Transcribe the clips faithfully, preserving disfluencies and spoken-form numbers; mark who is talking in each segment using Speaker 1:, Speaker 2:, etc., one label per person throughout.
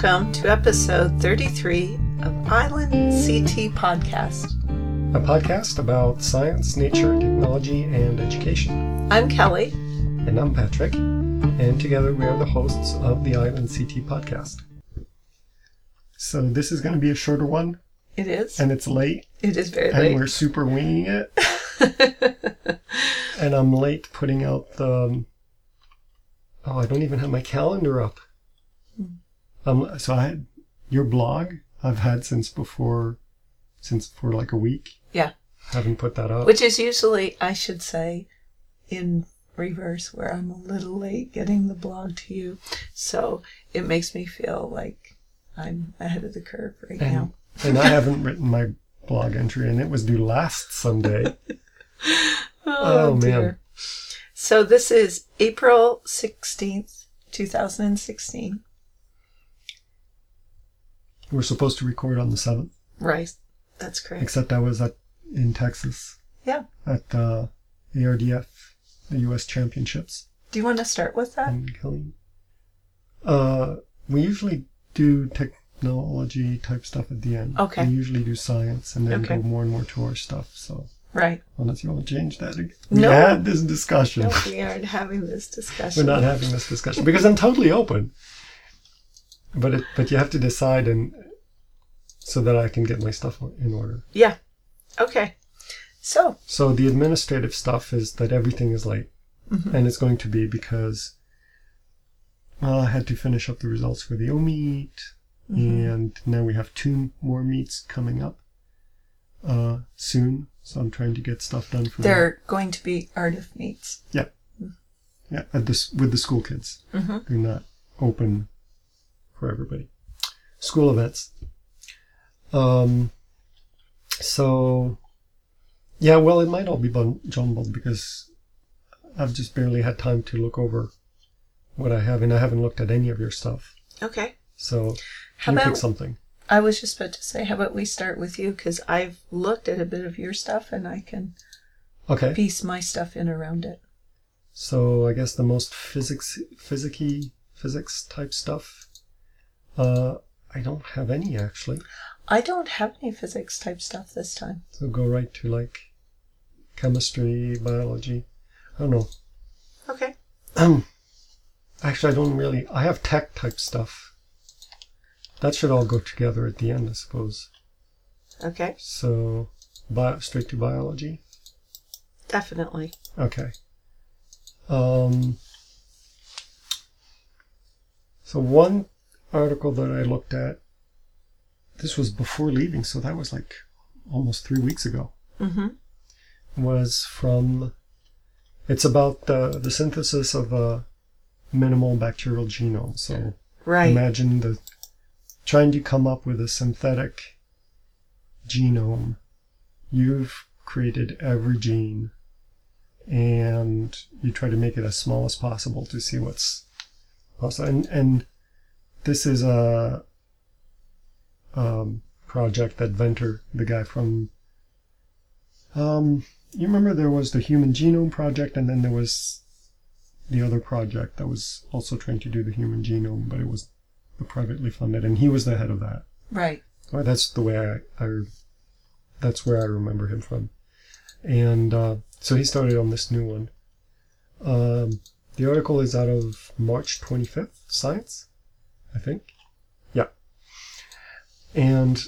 Speaker 1: Welcome to episode thirty-three of Island C T Podcast,
Speaker 2: a podcast about science, nature, technology, and education.
Speaker 1: I'm Kelly.
Speaker 2: And I'm Patrick. And together we are the hosts of the Island C T Podcast. So this is going to be a shorter one.
Speaker 1: It is.
Speaker 2: And it's late.
Speaker 1: It is very
Speaker 2: and
Speaker 1: late.
Speaker 2: And we're super winging it. And I'm late putting out the... Oh, I don't even have my calendar up. Um, so I had your blog I've had since before, since for like a week.
Speaker 1: Yeah.
Speaker 2: Haven't put that up.
Speaker 1: Which is usually, I should say, in reverse, where I'm a little late getting the blog to you. So it makes me feel like I'm ahead of the curve right
Speaker 2: and,
Speaker 1: now.
Speaker 2: And I haven't written my blog entry, and it was due last Sunday.
Speaker 1: oh,
Speaker 2: oh
Speaker 1: dear.
Speaker 2: man.
Speaker 1: So this is April sixteenth, twenty sixteen.
Speaker 2: We're supposed to record on the seventh.
Speaker 1: Right. That's correct.
Speaker 2: Except I was at in Texas.
Speaker 1: Yeah.
Speaker 2: At the A R D F, the U S Championships.
Speaker 1: Do you want to start with that?
Speaker 2: In Killeen. Uh, we usually do technology type stuff at the end.
Speaker 1: Okay.
Speaker 2: We usually do science and then
Speaker 1: okay.
Speaker 2: go more and more to our stuff. So.
Speaker 1: Right.
Speaker 2: Unless you want to change that. We
Speaker 1: no.
Speaker 2: had this discussion.
Speaker 1: No, we aren't having this discussion.
Speaker 2: We're not having this discussion because I'm totally open. But it, but you have to decide and so that I can get my stuff in order.
Speaker 1: Yeah. Okay. So.
Speaker 2: So the administrative stuff is that everything is late. Mm-hmm. And it's going to be because well, I had to finish up the results for the O meet. Mm-hmm. And now we have two more meets coming up uh, soon. So I'm trying to get stuff done for
Speaker 1: They're
Speaker 2: them.
Speaker 1: going to be Ardif meets.
Speaker 2: Yeah. Yeah, at this, with the school kids.
Speaker 1: Mm-hmm.
Speaker 2: They're not open for everybody. School events. Um. So, yeah, well, it might all be bun- jumbled because I've just barely had time to look over what I have, and I haven't looked at any of your stuff.
Speaker 1: Okay.
Speaker 2: So,
Speaker 1: How
Speaker 2: you
Speaker 1: about,
Speaker 2: pick something.
Speaker 1: I was just about to say, how about we start with you? Because I've looked at a bit of your stuff, and I can
Speaker 2: okay.
Speaker 1: piece my stuff in around it.
Speaker 2: So, I guess the most physics, physics-y, physics type stuff, uh, I don't have any, actually.
Speaker 1: I don't have any physics type stuff this time.
Speaker 2: So go right to like chemistry, biology. I don't know.
Speaker 1: Okay.
Speaker 2: Um, actually, I don't really. I have tech type stuff. That should all go together at the end, I suppose.
Speaker 1: Okay.
Speaker 2: So, bio, straight to biology.
Speaker 1: Definitely.
Speaker 2: Okay. Um. So one article that I looked at. This was before leaving, so that was like almost three weeks ago.
Speaker 1: Mm-hmm.
Speaker 2: Was from, it's about the, the synthesis of a minimal bacterial genome. So
Speaker 1: right.
Speaker 2: Imagine the trying to come up with a synthetic genome. You've created every gene, and you try to make it as small as possible to see what's possible. And, and this is a Um, project that Venter, the guy from, um, you remember there was the Human Genome Project, and then there was the other project that was also trying to do the human genome, but it was privately funded, and he was the head of that.
Speaker 1: Right.
Speaker 2: Well, that's the way I, I, that's where I remember him from. And uh, so he started on this new one. Um, the article is out of March twenty-fifth, Science, I think. Yeah. And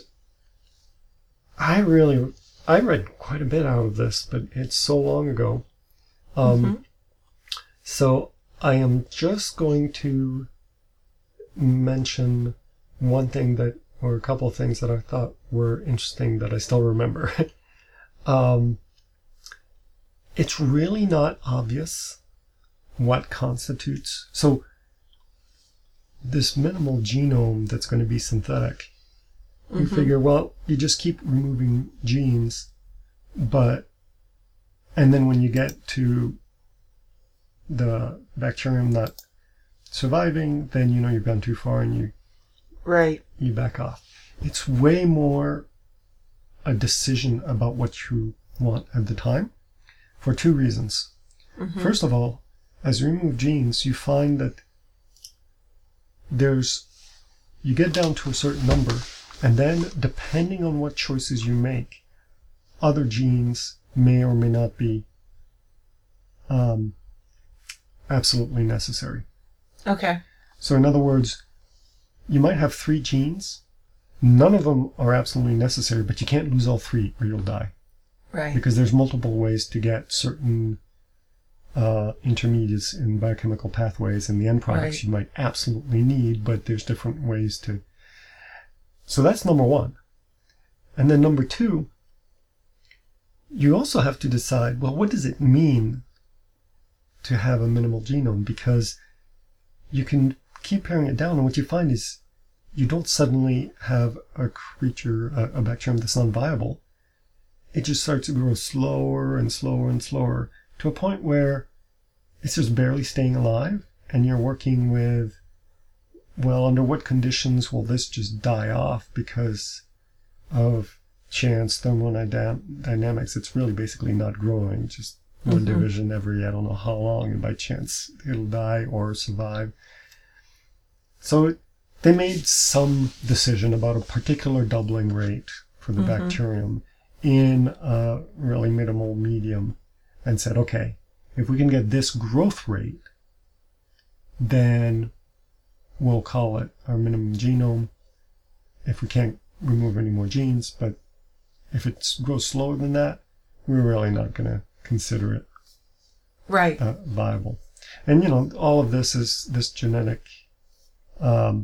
Speaker 2: I really, I read quite a bit out of this, but it's so long ago. Um, mm-hmm. So I am just going to mention one thing that, or a couple of things that I thought were interesting that I still remember. um, it's really not obvious what constitutes, so this minimal genome that's going to be synthetic. You mm-hmm. figure, well, you just keep removing genes, but, and then when you get to the bacterium not surviving, then you know you've gone too far and you,
Speaker 1: right,
Speaker 2: you back off. It's way more a decision about what you want at the time for two reasons. Mm-hmm. First of all, as you remove genes, you find that there's you get down to a certain number, and then depending on what choices you make, other genes may or may not be um, absolutely necessary.
Speaker 1: Okay.
Speaker 2: So in other words, you might have three genes. None of them are absolutely necessary, but you can't lose all three or you'll die.
Speaker 1: Right.
Speaker 2: Because there's multiple ways to get certain uh, intermediates in biochemical pathways, and the end products
Speaker 1: Right.
Speaker 2: you might absolutely need, but there's different ways to... So that's number one. And then number two, you also have to decide, well, what does it mean to have a minimal genome? Because you can keep paring it down, and what you find is you don't suddenly have a creature, a, a bacterium that's non-viable. It just starts to grow slower and slower and slower to a point where it's just barely staying alive, and you're working with, well, under what conditions will this just die off because of chance thermodynamics? It's really basically not growing, just one
Speaker 1: Mm-hmm.
Speaker 2: division every, I don't know how long, and by chance it'll die or survive. So they made some decision about a particular doubling rate for the
Speaker 1: Mm-hmm.
Speaker 2: bacterium in a really minimal medium, and said, okay, if we can get this growth rate, then we'll call it our minimum genome. If we can't remove any more genes, but if it grows slower than that, we're really not going to consider it
Speaker 1: Right.
Speaker 2: uh, viable. And, you know, all of this is this genetic, um,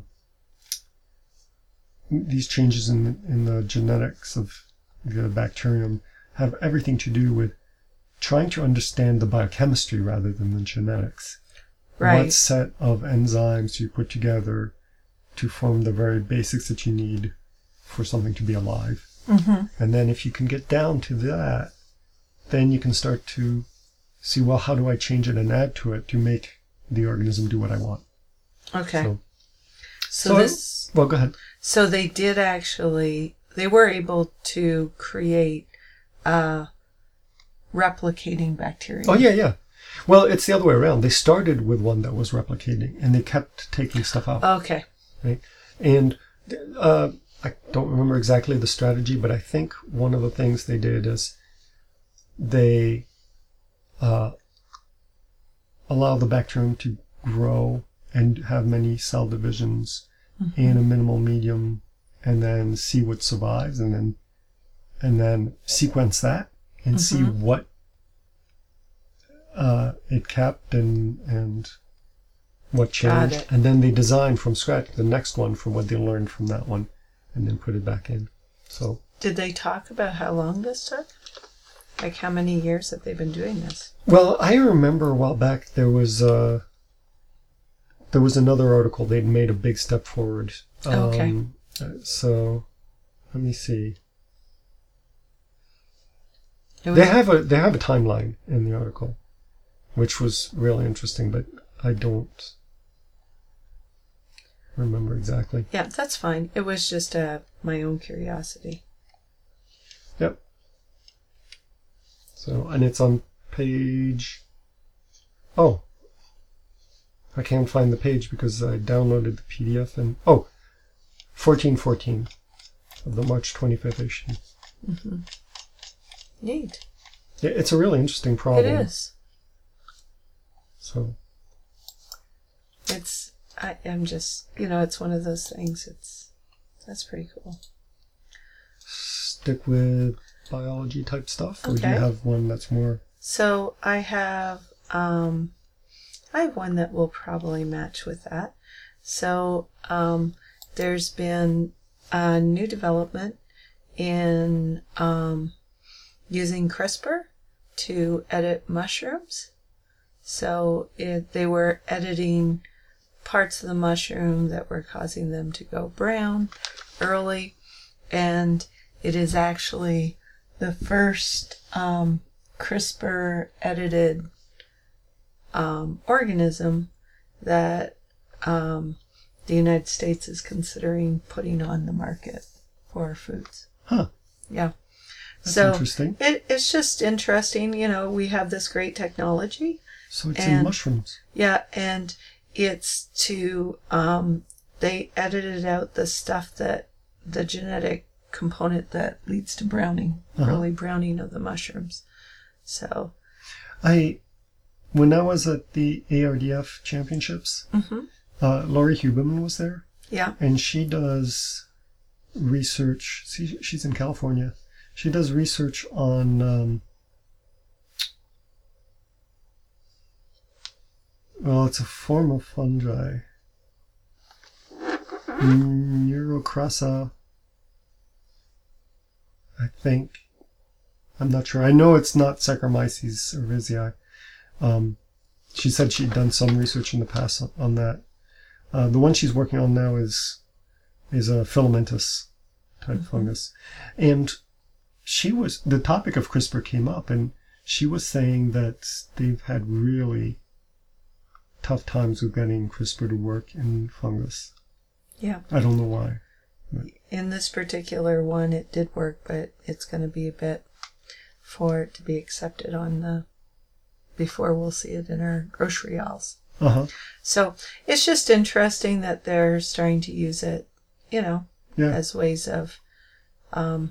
Speaker 2: these changes in, in the genetics of the bacterium have everything to do with trying to understand the biochemistry rather than the genetics.
Speaker 1: Right.
Speaker 2: What set of enzymes you put together to form the very basics that you need for something to be alive.
Speaker 1: Mm-hmm.
Speaker 2: And then if you can get down to that, then you can start to see, well, how do I change it and add to it to make the organism do what I want?
Speaker 1: Okay.
Speaker 2: So,
Speaker 1: So,
Speaker 2: so
Speaker 1: this,
Speaker 2: well, go ahead.
Speaker 1: so they did actually, they were able to create a replicating bacteria.
Speaker 2: Oh, yeah, yeah. Well, it's the other way around. They started with one that was replicating, and they kept taking stuff out.
Speaker 1: Okay.
Speaker 2: Right? And uh, I don't remember exactly the strategy, but I think one of the things they did is they uh, allow the bacterium to grow and have many cell divisions
Speaker 1: Mm-hmm.
Speaker 2: in a minimal medium, and then see what survives, and then and then sequence that and see
Speaker 1: Mhm.
Speaker 2: what uh, it kept and and what
Speaker 1: Got
Speaker 2: changed,
Speaker 1: it.
Speaker 2: and then they design from scratch the next one from what they learned from that one, and then put it back in. So
Speaker 1: Did they talk about how long this took? Like how many years have they been doing this?
Speaker 2: well, I remember a while back there was uh, there was another article. They'd made a big step forward.
Speaker 1: Oh, okay.
Speaker 2: Um, uh, so let me see.
Speaker 1: It was,
Speaker 2: They have a they have a timeline in the article, which was really interesting, but I don't remember exactly.
Speaker 1: yeah, that's fine. It was just uh, my own curiosity.
Speaker 2: Yep. So, and it's on page... Oh. I can't find the page because I downloaded the P D F and... Oh. fourteen fourteen of the March twenty-fifth issue.
Speaker 1: Mm-hmm. Neat.
Speaker 2: Yeah, it's a really interesting problem.
Speaker 1: It is.
Speaker 2: So,
Speaker 1: It's, I am just, you know, it's one of those things. It's, that's pretty cool.
Speaker 2: stick with biology type stuff? Or do
Speaker 1: Okay.
Speaker 2: you have one that's more...
Speaker 1: So I have, um, I have one that will probably match with that. So um, there's been a new development in um, using CRISPR to edit mushrooms. So it, they were editing parts of the mushroom that were causing them to go brown early, and it is actually the first um, CRISPR edited um, organism that um, the United States is considering putting on the market for foods.
Speaker 2: Huh.
Speaker 1: Yeah.
Speaker 2: That's
Speaker 1: so
Speaker 2: interesting.
Speaker 1: It, it's just interesting. You know, we have this great technology.
Speaker 2: So it's
Speaker 1: and-
Speaker 2: in mushrooms.
Speaker 1: Yeah, and it's to um, they edited out the stuff that the genetic component that leads to browning,
Speaker 2: Uh-huh.
Speaker 1: early browning of the mushrooms. So,
Speaker 2: I, when I was at the A R D F championships,
Speaker 1: mhm.
Speaker 2: uh, Laurie Huberman was there,
Speaker 1: Yeah.
Speaker 2: and she does research. See, she's in California. She does research on um, well, it's a form of fungi. Neurocrassa, I think. I'm not sure. I know it's not Saccharomyces cerevisiae. Um, she said she'd done some research in the past on, on that. Uh, the one she's working on now is is a filamentous type
Speaker 1: Mhm.
Speaker 2: fungus, and she was the topic of CRISPR came up, and she was saying that they've had really tough times with getting CRISPR to work in fungus.
Speaker 1: Yeah.
Speaker 2: I don't know why.
Speaker 1: In this particular one, it did work, but it's going to be a bit for it to be accepted on the, before we'll see it in our grocery aisles.
Speaker 2: Uh-huh.
Speaker 1: So it's just interesting that they're starting to use it, you know,
Speaker 2: Yeah.
Speaker 1: as ways of, um,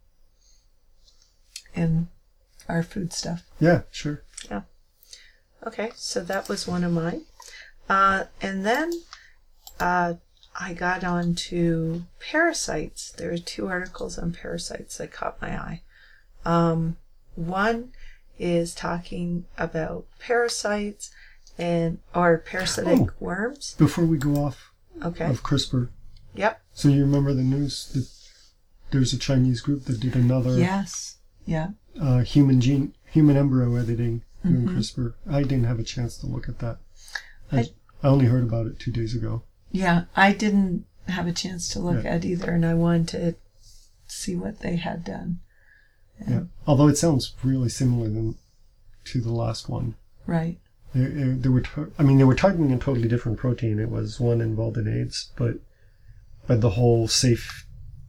Speaker 1: in our food stuff.
Speaker 2: Yeah, sure.
Speaker 1: Okay, so that was one of mine. Uh, and then uh, I got on to parasites. There are two articles on parasites that caught my eye. Um, one is talking about parasites and or parasitic
Speaker 2: Oh.
Speaker 1: worms.
Speaker 2: Before we go off
Speaker 1: Okay.
Speaker 2: of CRISPR,
Speaker 1: Yep.
Speaker 2: so you remember the news that there's a Chinese group that did another
Speaker 1: Yes. Yeah.
Speaker 2: uh, human gene, human embryo editing doing
Speaker 1: Mhm.
Speaker 2: CRISPR. I didn't have a chance to look at that. I,
Speaker 1: I-
Speaker 2: I only heard about it two days ago.
Speaker 1: Yeah, I didn't have a chance to look
Speaker 2: Yeah.
Speaker 1: at either, and I wanted to see what they had done.
Speaker 2: Yeah. Although it sounds really similar than to the last one.
Speaker 1: Right.
Speaker 2: They, they, they were, tar- I mean, they were targeting a totally different protein. It was one involved in AIDS, but but the whole safe,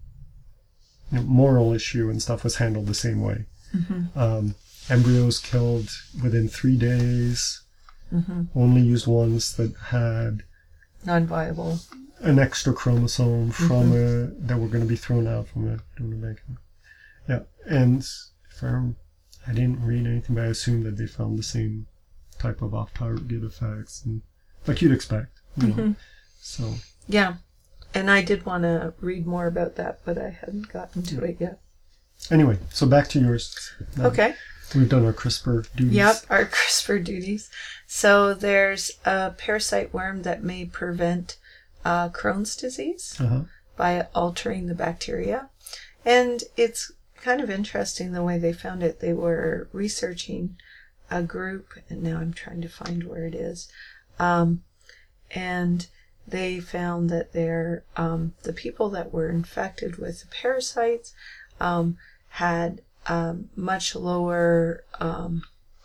Speaker 2: you know, moral issue and stuff was handled the same way.
Speaker 1: Mm-hmm.
Speaker 2: Um, embryos killed within three days.
Speaker 1: Mm-hmm.
Speaker 2: Only used ones that had
Speaker 1: Non-viable.
Speaker 2: an extra chromosome from a that were going to be thrown out from a donor bank. Yeah, and if I, rem- I didn't read anything, but I assumed that they found the same type of off-target effects, and like you'd expect, you know.
Speaker 1: Mm-hmm.
Speaker 2: So
Speaker 1: Yeah, and I did want to read more about that, but I hadn't gotten to it yet.
Speaker 2: anyway, so back to yours. Now,
Speaker 1: Okay.
Speaker 2: we've done our CRISPR duties.
Speaker 1: Yep, our CRISPR duties. So there's a parasite worm that may prevent uh, Crohn's disease
Speaker 2: Uh-huh.
Speaker 1: by altering the bacteria. And it's kind of interesting the way they found it. They were researching a group, and now I'm trying to find where it is. Um, and they found that they're, um, the people that were infected with the parasites um, had um, much lower um,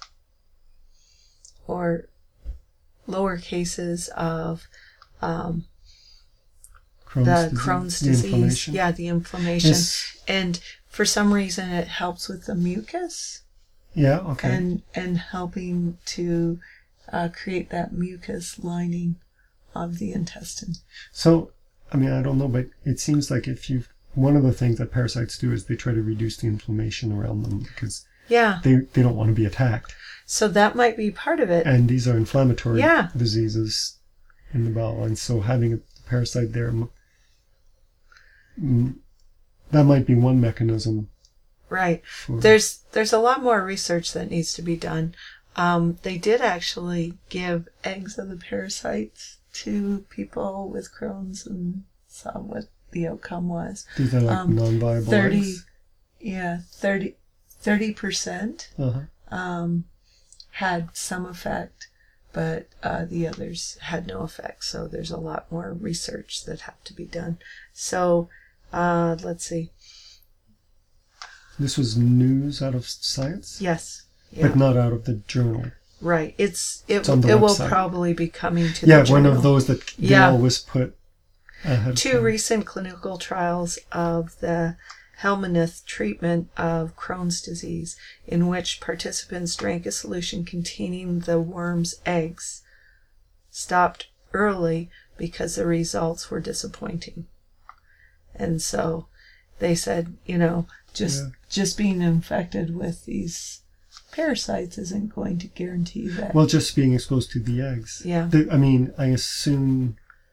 Speaker 1: or lower cases of um,
Speaker 2: Crohn's
Speaker 1: the
Speaker 2: disease,
Speaker 1: Crohn's
Speaker 2: the
Speaker 1: disease.
Speaker 2: inflammation.
Speaker 1: Yeah, the inflammation.
Speaker 2: Is-
Speaker 1: And for some reason, it helps with the mucus
Speaker 2: yeah, okay.
Speaker 1: and and helping to uh, create that mucus lining of the intestine.
Speaker 2: So, I mean, I don't know, but it seems like if you one of the things that parasites do is they try to reduce the inflammation around them because
Speaker 1: Yeah.
Speaker 2: they, they don't want to be attacked.
Speaker 1: So that might be part of it.
Speaker 2: And these are inflammatory
Speaker 1: Yeah.
Speaker 2: diseases in the bowel. And so having a parasite there, m- mm, that might be one mechanism.
Speaker 1: Right.
Speaker 2: For,
Speaker 1: There's there's a lot more research that needs to be done. Um, they did actually give eggs of the parasites to people with Crohn's and saw what the outcome was.
Speaker 2: these are like
Speaker 1: um,
Speaker 2: non-viable
Speaker 1: thirty,
Speaker 2: eggs.
Speaker 1: yeah, thirty, thirty percent
Speaker 2: Uh-huh.
Speaker 1: um, had some effect, but uh, the others had no effect. So there's a lot more research that have to be done. So uh, let's see.
Speaker 2: This was news out of Science,
Speaker 1: Yes. Yeah.
Speaker 2: but not out of the journal.
Speaker 1: Right. It's it.
Speaker 2: It's on the
Speaker 1: it will
Speaker 2: website.
Speaker 1: probably be coming to
Speaker 2: Yeah,
Speaker 1: the
Speaker 2: one
Speaker 1: journal.
Speaker 2: of those that they
Speaker 1: Yeah.
Speaker 2: always put ahead of
Speaker 1: Two
Speaker 2: time.
Speaker 1: recent clinical trials of the Helminth treatment of Crohn's disease, in which participants drank a solution containing the worm's eggs, stopped early because the results were disappointing. And so they said, you know, just
Speaker 2: Yeah.
Speaker 1: just being infected with these parasites isn't going to guarantee that.
Speaker 2: Well, just being exposed to the eggs.
Speaker 1: Yeah.
Speaker 2: The, I mean, I assume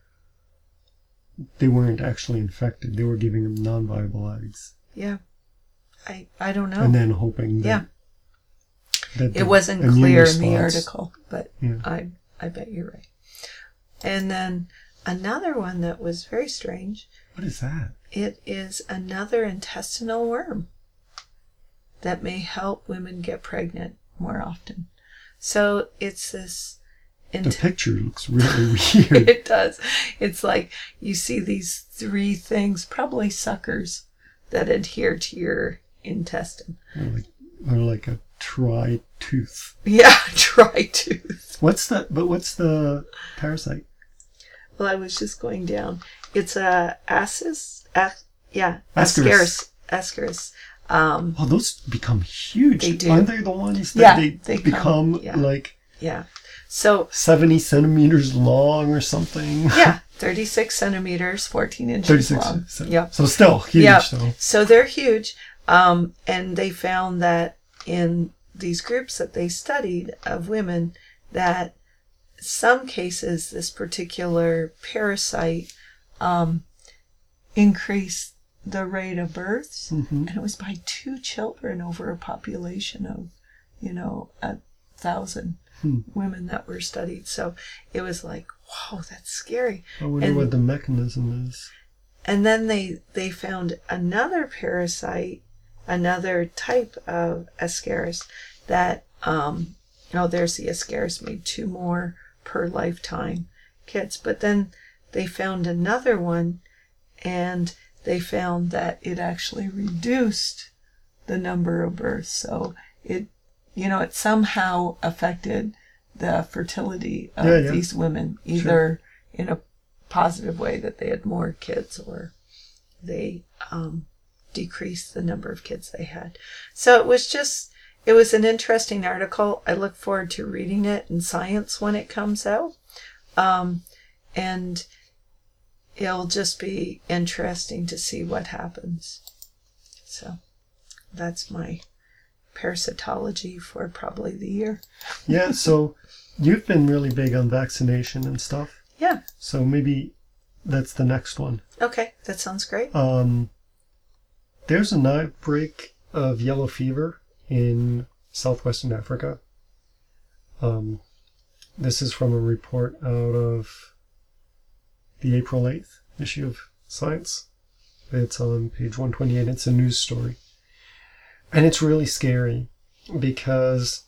Speaker 2: they weren't actually infected. They were giving them non-viable eggs.
Speaker 1: Yeah. I I don't know.
Speaker 2: And then hoping that,
Speaker 1: Yeah.
Speaker 2: that the
Speaker 1: It wasn't
Speaker 2: immune
Speaker 1: clear in the
Speaker 2: response-
Speaker 1: article, but
Speaker 2: Yeah.
Speaker 1: I I bet you're right. And then another one that was very strange.
Speaker 2: What is that?
Speaker 1: It is another intestinal worm that may help women get pregnant more often. So it's this.
Speaker 2: The picture looks really weird.
Speaker 1: It does. It's like you see these three things, probably suckers, that adhere to your intestine.
Speaker 2: They're like, they're like a tri-tooth.
Speaker 1: Yeah, dry tooth.
Speaker 2: What's the? But what's the parasite?
Speaker 1: Well, I was just going down. It's a ascis, as, yeah,
Speaker 2: Ascaris.
Speaker 1: ascaris, ascaris. Um,
Speaker 2: Oh, those become huge.
Speaker 1: They do.
Speaker 2: Aren't they the ones that
Speaker 1: Yeah,
Speaker 2: they,
Speaker 1: they
Speaker 2: become
Speaker 1: come- yeah.
Speaker 2: like
Speaker 1: yeah. So
Speaker 2: seventy centimeters long or something?
Speaker 1: yeah, thirty-six centimeters, fourteen inches
Speaker 2: thirty-six.
Speaker 1: long.
Speaker 2: So,
Speaker 1: Yep.
Speaker 2: so still huge.
Speaker 1: Yep.
Speaker 2: So
Speaker 1: So they're huge. Um, and they found that in these groups that they studied of women, that some cases this particular parasite um, increased the rate of births,
Speaker 2: Mhm.
Speaker 1: and it was by two children over a population of, you know, a thousand
Speaker 2: Hmm.
Speaker 1: women that were studied. So it was like, whoa, that's scary.
Speaker 2: I wonder
Speaker 1: And-
Speaker 2: what the mechanism is.
Speaker 1: And then they, they found another parasite, another type of Ascaris that, um, oh, there's the Ascaris, made two more per lifetime kids. But then they found another one, and they found that it actually reduced the number of births. So it, you know, it somehow affected the fertility of
Speaker 2: Yeah, yeah.
Speaker 1: these women, either in a positive way that they had more kids, or they um, decreased the number of kids they had. So it was just, it was an interesting article. I look forward to reading it in Science when it comes out. Um, and it'll just be interesting to see what happens. So that's my parasitology for probably the year.
Speaker 2: Yeah, so you've been really big on vaccination and stuff.
Speaker 1: Yeah.
Speaker 2: So maybe that's the next one.
Speaker 1: Okay. That sounds great.
Speaker 2: Um, there's an outbreak of yellow fever in southwestern Africa. Um, this is from a report out of the April eighth issue of Science. It's on page one twenty-eight. It's a news story. And it's really scary because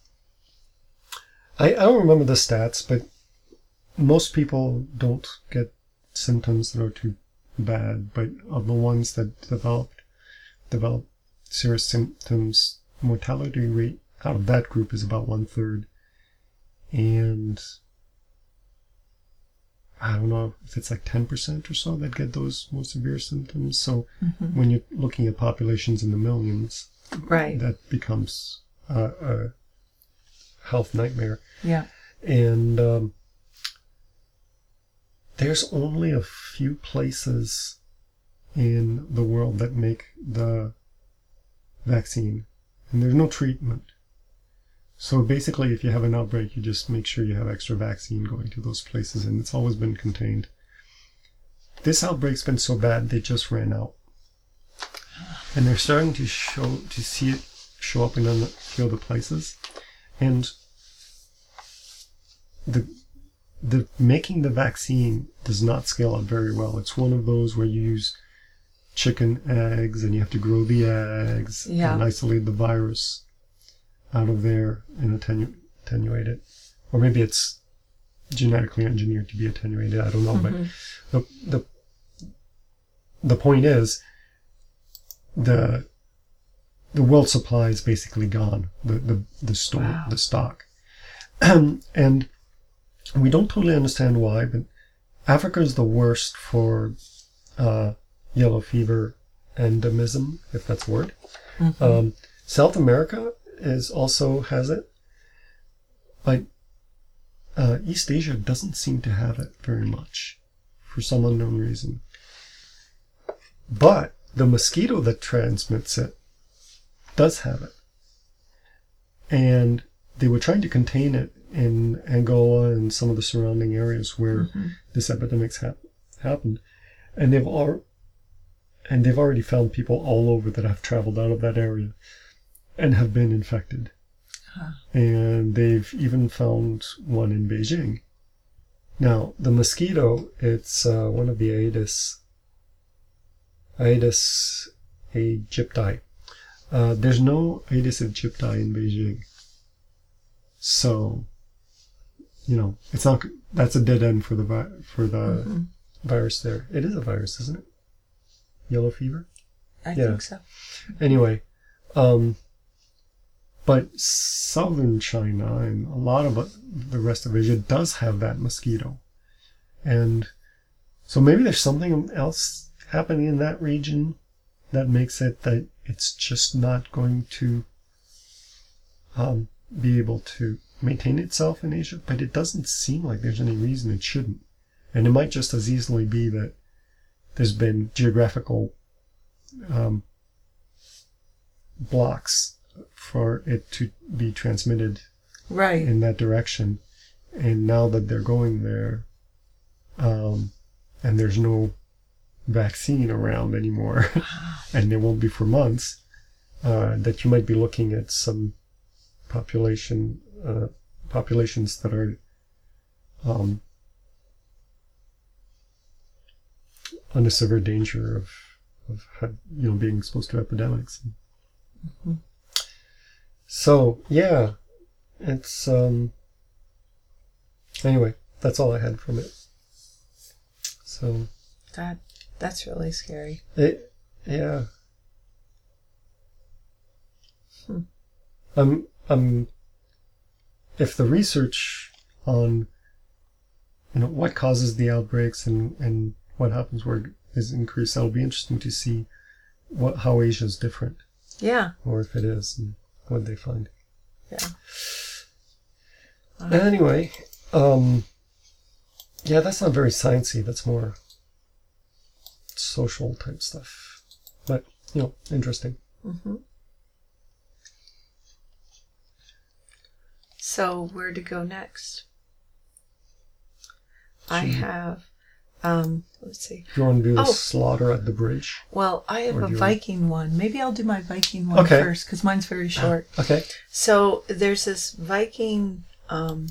Speaker 2: I, I don't remember the stats, but most people don't get symptoms that are too bad. But of the ones that developed develop serious symptoms, mortality rate out of that group is about one third. And I don't know if it's like ten percent or so that get those more severe symptoms. So
Speaker 1: Mm-hmm.
Speaker 2: when you're looking at populations in the millions,
Speaker 1: Right.
Speaker 2: that becomes a, a health nightmare.
Speaker 1: Yeah.
Speaker 2: And um, there's only a few places in the world that make the vaccine, and there's no treatment. So basically, if you have an outbreak, you just make sure you have extra vaccine going to those places, and it's always been contained. This outbreak's been so bad, they just ran out. And they're starting to show to see it show up in a few other places. And the the making the vaccine does not scale up very well. It's one of those where you use chicken eggs and you have to grow the eggs
Speaker 1: Yeah.
Speaker 2: and isolate the virus out of there and attenu- attenuate it. Or maybe it's genetically engineered to be attenuated. I don't know.
Speaker 1: Mm-hmm.
Speaker 2: But the, the the point is the the world supply is basically gone. The the, the store
Speaker 1: Wow.
Speaker 2: the stock. And we don't totally understand why, but Africa is the worst for uh, yellow fever endemism, if that's a word.
Speaker 1: Mm-hmm.
Speaker 2: Um, South America is also has it, but uh, East Asia doesn't seem to have it very much. for some unknown reason. But the mosquito that transmits it does have it. And they were trying to contain it in Angola and some of the surrounding areas where mm-hmm. this epidemic's hap- happened. And they've al- and they've already found people all over that have traveled out of that area and have been infected. Huh. And they've even found one in Beijing. Now, the mosquito, it's uh, one of the Aedes, Aedes aegypti. Uh, there's no Aedes aegypti in Beijing. So, you know, it's not, that's a dead end for the, vi- for the mm-hmm. virus there. It is a virus, isn't it? Yellow fever?
Speaker 1: I yeah. think so.
Speaker 2: Anyway, um, but southern China and a lot of the rest of Asia does have that mosquito. And so maybe there's something else happening in that region that makes it that it's just not going to um, be able to maintain itself in Asia. But it doesn't seem like there's any reason it shouldn't. And it might just as easily be that there's been geographical um, blocks for it to be transmitted
Speaker 1: right
Speaker 2: in that direction. And now that they're going there, um, and there's no vaccine around anymore, and there won't be for months, uh, that you might be looking at some population uh, populations that are um, under severe danger of, of you know being exposed to epidemics. Mm-hmm. So yeah, it's um. Anyway, that's all I had from it. So
Speaker 1: that that's really scary.
Speaker 2: It yeah.
Speaker 1: Hmm.
Speaker 2: Um um. If the research on you know what causes the outbreaks and and what happens where it is increased, that'll be interesting to see what how Asia is different.
Speaker 1: Yeah.
Speaker 2: Or if it is, and what they find.
Speaker 1: Yeah.
Speaker 2: Uh, anyway, um, yeah, that's not very sciencey. That's more social type stuff. But you know, interesting.
Speaker 1: Mm-hmm. So where to go next? Should I have. Um, let's see.
Speaker 2: Do you want to do the
Speaker 1: oh.
Speaker 2: slaughter at the bridge?
Speaker 1: Well, I have
Speaker 2: Or
Speaker 1: a
Speaker 2: do you-
Speaker 1: Viking one. Maybe I'll do my Viking one
Speaker 2: Okay.
Speaker 1: first because mine's very short.
Speaker 2: Okay.
Speaker 1: So there's this Viking um,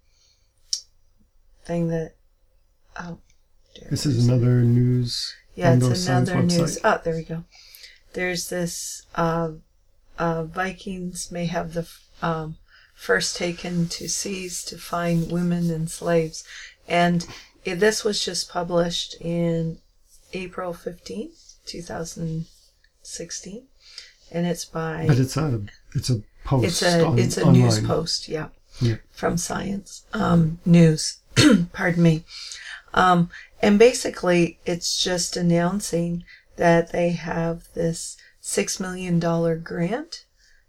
Speaker 1: thing that. Oh, dear,
Speaker 2: This
Speaker 1: where's
Speaker 2: is
Speaker 1: it?
Speaker 2: another news.
Speaker 1: Yeah,
Speaker 2: Indo
Speaker 1: it's
Speaker 2: Science
Speaker 1: another news.
Speaker 2: website.
Speaker 1: Oh, there we go. There's this. Uh, uh, Vikings may have the um, first taken to seas to find women and slaves, and it, this was just published in April fifteenth, twenty sixteen, and it's by.
Speaker 2: But it's a it's a post.
Speaker 1: It's a
Speaker 2: on,
Speaker 1: it's a
Speaker 2: online.
Speaker 1: news post, yeah,
Speaker 2: Yeah.
Speaker 1: from Science um, News. Pardon me. Um, and basically, it's just announcing that they have this six million dollar grant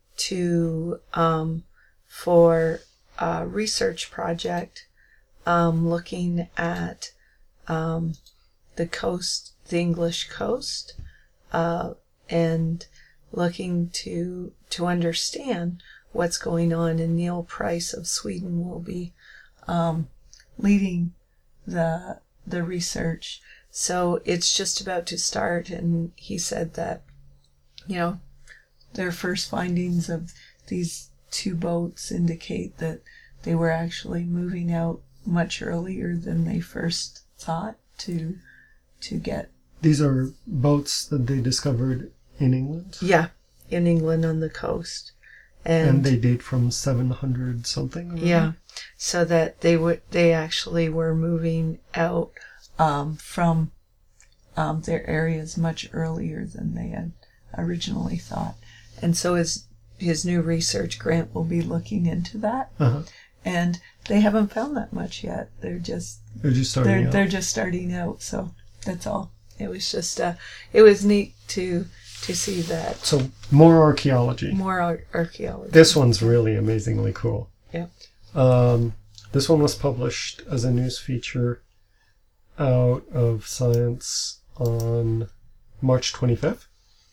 Speaker 1: to um, for a research project um, looking at um, the coast, the English coast, uh, and looking to to understand what's going on. And Neil Price of Sweden will be um, leading the the research. So it's just about to start, and he said that, you know, their first findings of these two boats indicate that they were actually moving out much earlier than they first thought to to get.
Speaker 2: These are boats that they discovered in England?
Speaker 1: Yeah, in England on the coast. And,
Speaker 2: And they date from seven hundred something? Right?
Speaker 1: yeah, so that they would they actually were moving out um, from um, their areas much earlier than they had originally thought. And so his his new research grant will be looking into that.
Speaker 2: Uh-huh.
Speaker 1: And they haven't found that much yet. They're just
Speaker 2: They're just starting
Speaker 1: they're
Speaker 2: out.
Speaker 1: they're just starting out. So that's all. It was just uh, it was neat to to see that.
Speaker 2: So more archaeology.
Speaker 1: More ar- archaeology.
Speaker 2: This one's really amazingly cool.
Speaker 1: Yeah.
Speaker 2: Um, this one was published as a news feature out of Science on March twenty-fifth.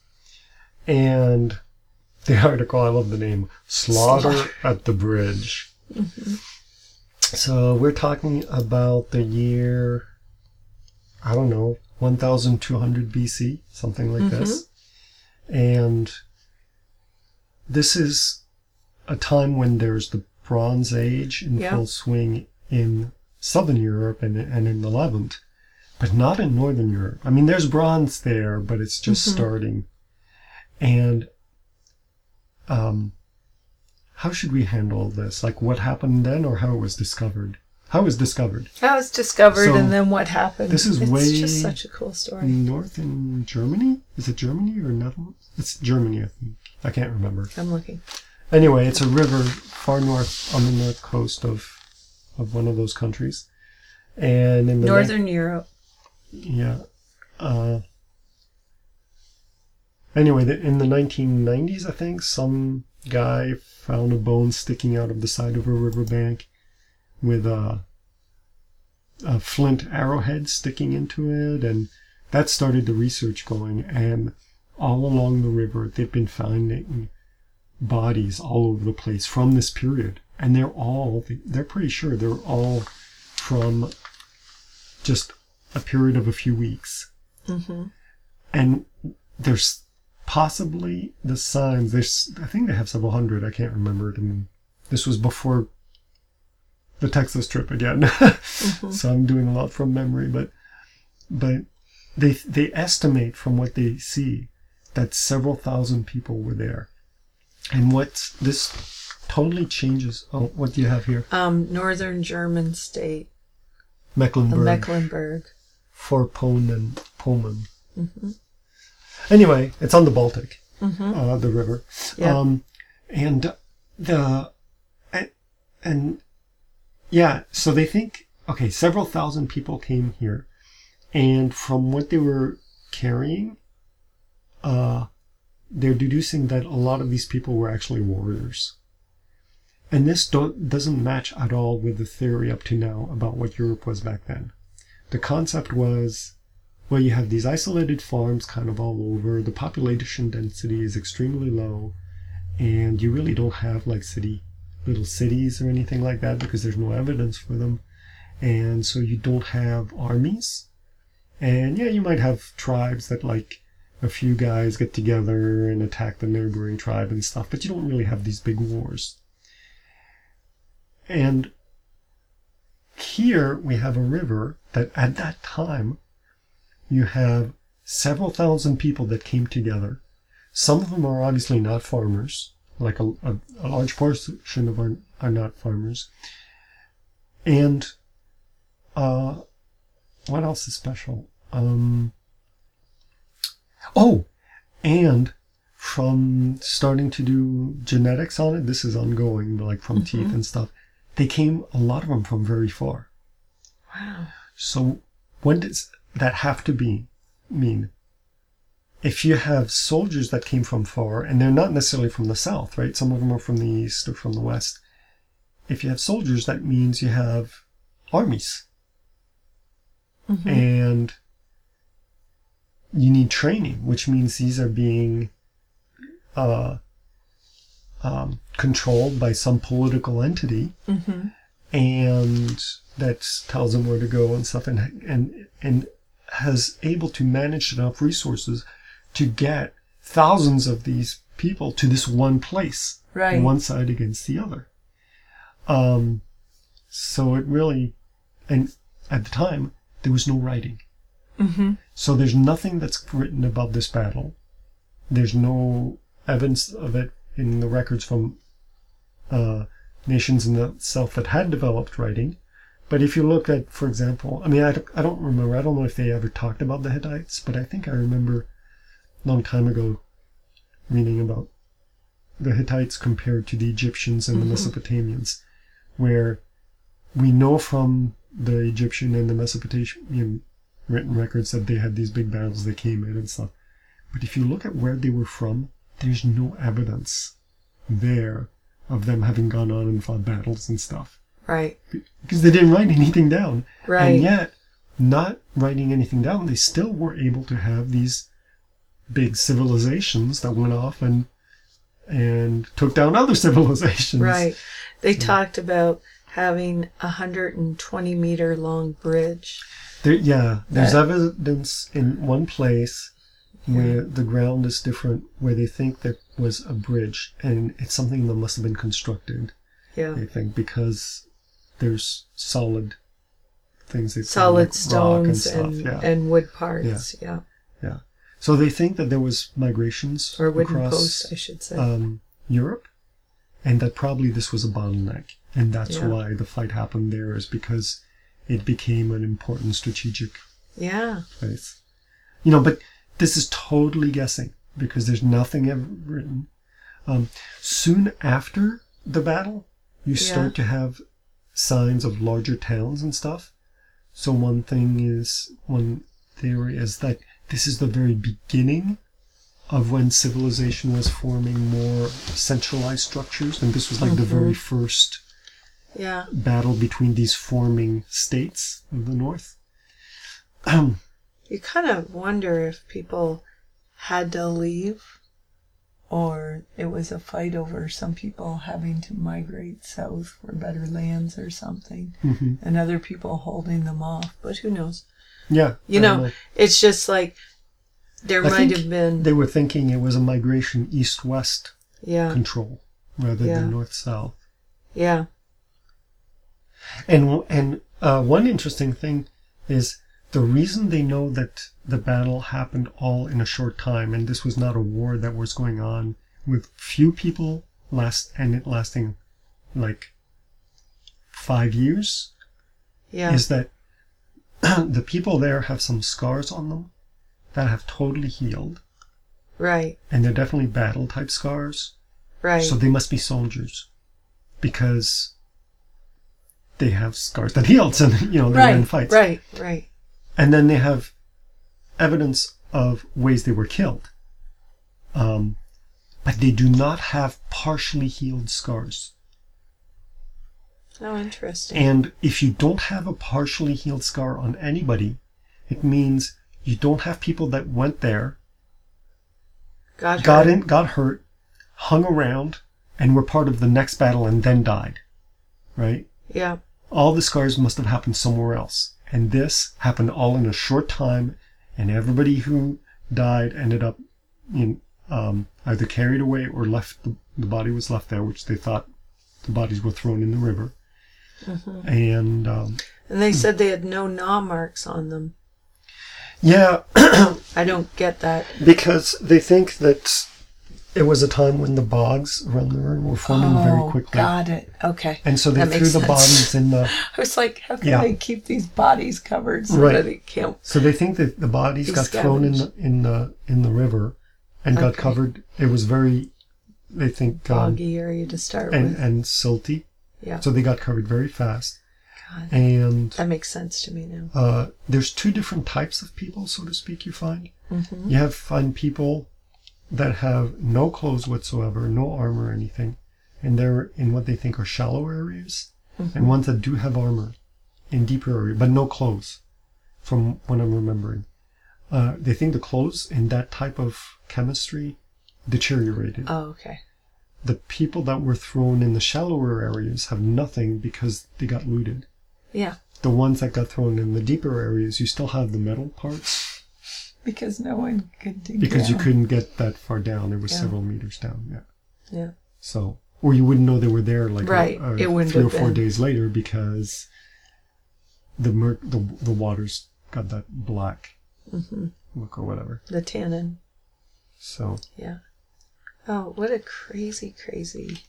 Speaker 2: And the article, I love the name, Slaughter, Slaughter. at the Bridge. Mm-hmm. So we're talking about the year, I don't know, one thousand two hundred B C, something like mm-hmm. this. And this is a time when there's the Bronze Age in yeah. full swing in Southern Europe and, and in the Levant, but not in Northern Europe. I mean, there's bronze there, but it's just mm-hmm. starting. And um, how should we handle this? Like what happened then, or how it was discovered? How it was discovered?
Speaker 1: How it was discovered, so, and then what happened.
Speaker 2: This is
Speaker 1: it's
Speaker 2: way
Speaker 1: just such a cool story.
Speaker 2: North in Germany? Is it Germany or Netherlands? It's Germany, I think. I can't remember.
Speaker 1: I'm looking.
Speaker 2: Anyway, it's a river far north on the north coast of of one of those countries, and in the
Speaker 1: Northern ni- Europe.
Speaker 2: Yeah. Uh, anyway, the, in the nineteen nineties, I think, some guy found a bone sticking out of the side of a riverbank with a, a flint arrowhead sticking into it, and that started the research going. And all along the river, they've been finding bodies all over the place from this period, and they're all they're pretty sure they're all from just a period of a few weeks. Mm-hmm. And there's possibly the signs, there's I think they have several hundred, I can't remember it. I mean, this was before the Texas trip again. Mm-hmm. So I'm doing a lot from memory, but but they they estimate from what they see that several thousand people were there. And what this totally changes. Oh, what do you have here?
Speaker 1: Um, Northern German state.
Speaker 2: Mecklenburg.
Speaker 1: Mecklenburg.
Speaker 2: Vorpommern. Pommern. Mm-hmm. Anyway, it's on the Baltic, mm-hmm. uh, the river.
Speaker 1: Yeah.
Speaker 2: Um, and the, and, and yeah, so they think, okay, several thousand people came here. And from what they were carrying, uh, they're deducing that a lot of these people were actually warriors. And this don't, doesn't match at all with the theory up to now about what Europe was back then. The concept was, well, you have these isolated farms kind of all over, the population density is extremely low, and you really don't have like city, little cities or anything like that because there's no evidence for them. And so you don't have armies. And yeah, you might have tribes that like a few guys get together and attack the neighboring tribe and stuff, but you don't really have these big wars. And here we have a river that at that time you have several thousand people that came together. Some of them are obviously not farmers, like a, a, a large portion of them are, are not farmers. And uh, what else is special? Um, Oh, and from starting to do genetics on it, this is ongoing, like from mm-hmm. teeth and stuff, they came, a lot of them, from very far.
Speaker 1: Wow.
Speaker 2: So what does that have to be mean? If you have soldiers that came from far, and they're not necessarily from the south, right? Some of them are from the east or from the west. If you have soldiers, that means you have armies. Mm-hmm. And you need training, which means these are being uh, um, controlled by some political entity, mm-hmm. and that tells them where to go and stuff, and and and has able to manage enough resources to get thousands of these people to this one place,
Speaker 1: right?
Speaker 2: One side against the other. Um, so it really, and at the time there was no writing. Mm-hmm. So there's nothing that's written about this battle. There's no evidence of it in the records from uh, nations in the south that had developed writing. But if you look at, for example, I mean, I, I don't remember, I don't know if they ever talked about the Hittites, but I think I remember a long time ago reading about the Hittites compared to the Egyptians and mm-hmm. the Mesopotamians, where we know from the Egyptian and the Mesopotamian written records that they had these big battles, they came in and stuff. But if you look at where they were from, there's no evidence there of them having gone on and fought battles and stuff.
Speaker 1: Right.
Speaker 2: Because they didn't write anything down.
Speaker 1: Right.
Speaker 2: And yet, not writing anything down, they still were able to have these big civilizations that went off and and took down other civilizations.
Speaker 1: Right. They yeah. talked about having a one hundred twenty meter long bridge.
Speaker 2: There, yeah, there's that, evidence in one place where
Speaker 1: yeah.
Speaker 2: the ground is different, where they think there was a bridge, and it's something that must have been constructed.
Speaker 1: Yeah.
Speaker 2: They think because there's solid things. They
Speaker 1: solid
Speaker 2: like
Speaker 1: stones
Speaker 2: and,
Speaker 1: and,
Speaker 2: yeah.
Speaker 1: and wood parts. Yeah.
Speaker 2: yeah. Yeah. So they think that there was migrations
Speaker 1: or wooden
Speaker 2: across
Speaker 1: posts, I should say,
Speaker 2: um, Europe, and that probably this was a bottleneck, and that's
Speaker 1: yeah.
Speaker 2: why the fight happened there, is because it became an important strategic
Speaker 1: yeah.
Speaker 2: place. You know, but this is totally guessing because there's nothing ever written. Um, soon after the battle, you start yeah. to have signs of larger towns and stuff. So one thing is, one theory is that this is the very beginning of when civilization was forming more centralized structures, and this was like mm-hmm. the very first
Speaker 1: yeah.
Speaker 2: battle between these forming states of the north. Um,
Speaker 1: you kind of wonder if people had to leave, or it was a fight over some people having to migrate south for better lands or something,
Speaker 2: mm-hmm.
Speaker 1: and other people holding them off. But who knows?
Speaker 2: Yeah.
Speaker 1: You know, know, it's just like there
Speaker 2: I
Speaker 1: might have been...
Speaker 2: They were thinking it was a migration east-west
Speaker 1: yeah.
Speaker 2: control rather
Speaker 1: yeah.
Speaker 2: than north-south.
Speaker 1: Yeah.
Speaker 2: And, and uh, one interesting thing is the reason they know that the battle happened all in a short time, and this was not a war that was going on with few people last and it lasting like five years,
Speaker 1: yeah.
Speaker 2: is that the people there have some scars on them that have totally healed.
Speaker 1: Right.
Speaker 2: And they're definitely battle type scars.
Speaker 1: Right.
Speaker 2: So they must be soldiers because they have scars that healed, and you know, they
Speaker 1: right.
Speaker 2: were in fights.
Speaker 1: Right, right.
Speaker 2: And then they have evidence of ways they were killed. Um, but they do not have partially healed scars.
Speaker 1: Oh, interesting.
Speaker 2: And if you don't have a partially healed scar on anybody, it means you don't have people that went there,
Speaker 1: got,
Speaker 2: got
Speaker 1: hurt.
Speaker 2: in, got hurt, hung around, and were part of the next battle and then died. Right?
Speaker 1: Yeah.
Speaker 2: All the scars must have happened somewhere else. And this happened all in a short time, and everybody who died ended up in, um, either carried away or left, the, the body was left there, which they thought the bodies were thrown in the river.
Speaker 1: Mm-hmm.
Speaker 2: And um,
Speaker 1: and they said they had no gnaw marks on them.
Speaker 2: Yeah.
Speaker 1: I don't get that.
Speaker 2: Because they think that it was a time when the bogs around the river were forming
Speaker 1: oh,
Speaker 2: very quickly.
Speaker 1: Got it. Okay.
Speaker 2: And so they
Speaker 1: that
Speaker 2: threw the
Speaker 1: sense.
Speaker 2: bodies in the...
Speaker 1: I was like, how can
Speaker 2: yeah.
Speaker 1: they keep these bodies covered so
Speaker 2: right.
Speaker 1: that it can't...
Speaker 2: So they think that the bodies got thrown in the, in the in the river and okay. got covered. It was very, they think... Um,
Speaker 1: boggy area to start
Speaker 2: and,
Speaker 1: with.
Speaker 2: And silty.
Speaker 1: Yeah.
Speaker 2: So they got covered very fast.
Speaker 1: God.
Speaker 2: And...
Speaker 1: That makes sense to me now.
Speaker 2: Uh, there's two different types of people, so to speak, you find.
Speaker 1: Mm-hmm.
Speaker 2: You have find people that have no clothes whatsoever, no armor or anything, and they're in what they think are shallow areas, mm-hmm. and ones that do have armor in deeper areas, but no clothes, from what I'm remembering. Uh, they think the clothes in that type of chemistry deteriorated.
Speaker 1: Oh, okay.
Speaker 2: The people that were thrown in the shallower areas have nothing because they got looted.
Speaker 1: Yeah.
Speaker 2: The ones that got thrown in the deeper areas, you still have the metal parts.
Speaker 1: Because no one could dig
Speaker 2: Because
Speaker 1: down.
Speaker 2: you couldn't get that far down. It was
Speaker 1: yeah.
Speaker 2: several meters down. Yeah.
Speaker 1: Yeah.
Speaker 2: So, or you wouldn't know they were there like
Speaker 1: right.
Speaker 2: a, a
Speaker 1: it wouldn't
Speaker 2: three or
Speaker 1: have
Speaker 2: four
Speaker 1: been.
Speaker 2: days later because the mer- the the waters got that black
Speaker 1: mm-hmm.
Speaker 2: look or whatever.
Speaker 1: The tannin.
Speaker 2: So.
Speaker 1: Yeah. Oh, what a crazy, crazy.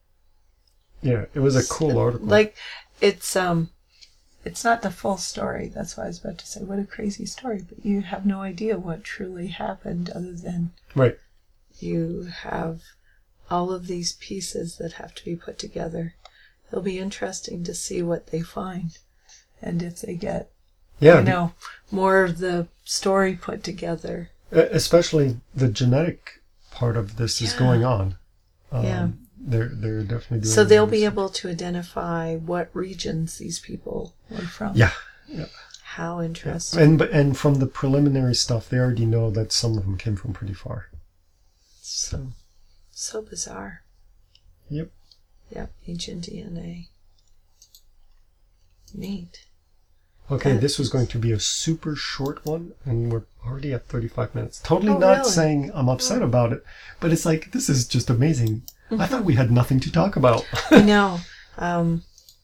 Speaker 2: Yeah, it was a cool article.
Speaker 1: Like, it's um. It's not the full story. That's why I was about to say, what a crazy story. But you have no idea what truly happened other than
Speaker 2: right.
Speaker 1: you have all of these pieces that have to be put together. It'll be interesting to see what they find and if they get,
Speaker 2: yeah,
Speaker 1: you know, more of the story put together.
Speaker 2: Especially the genetic part of this
Speaker 1: yeah.
Speaker 2: is going on. Um,
Speaker 1: yeah.
Speaker 2: They're, they're definitely doing
Speaker 1: So they'll be
Speaker 2: research.
Speaker 1: able to identify what regions these people were from.
Speaker 2: Yeah. yeah.
Speaker 1: How interesting.
Speaker 2: And but and from the preliminary stuff, they already know that some of them came from pretty far.
Speaker 1: So, so bizarre.
Speaker 2: Yep.
Speaker 1: Yep, ancient D N A. Neat.
Speaker 2: Okay,
Speaker 1: That
Speaker 2: this was
Speaker 1: is-
Speaker 2: going to be a super short one, and we're already at thirty-five minutes. Totally
Speaker 1: Oh,
Speaker 2: not
Speaker 1: really?
Speaker 2: saying I'm upset about it, but it's like, this is just amazing. I thought we had nothing to talk about.
Speaker 1: I know. Um,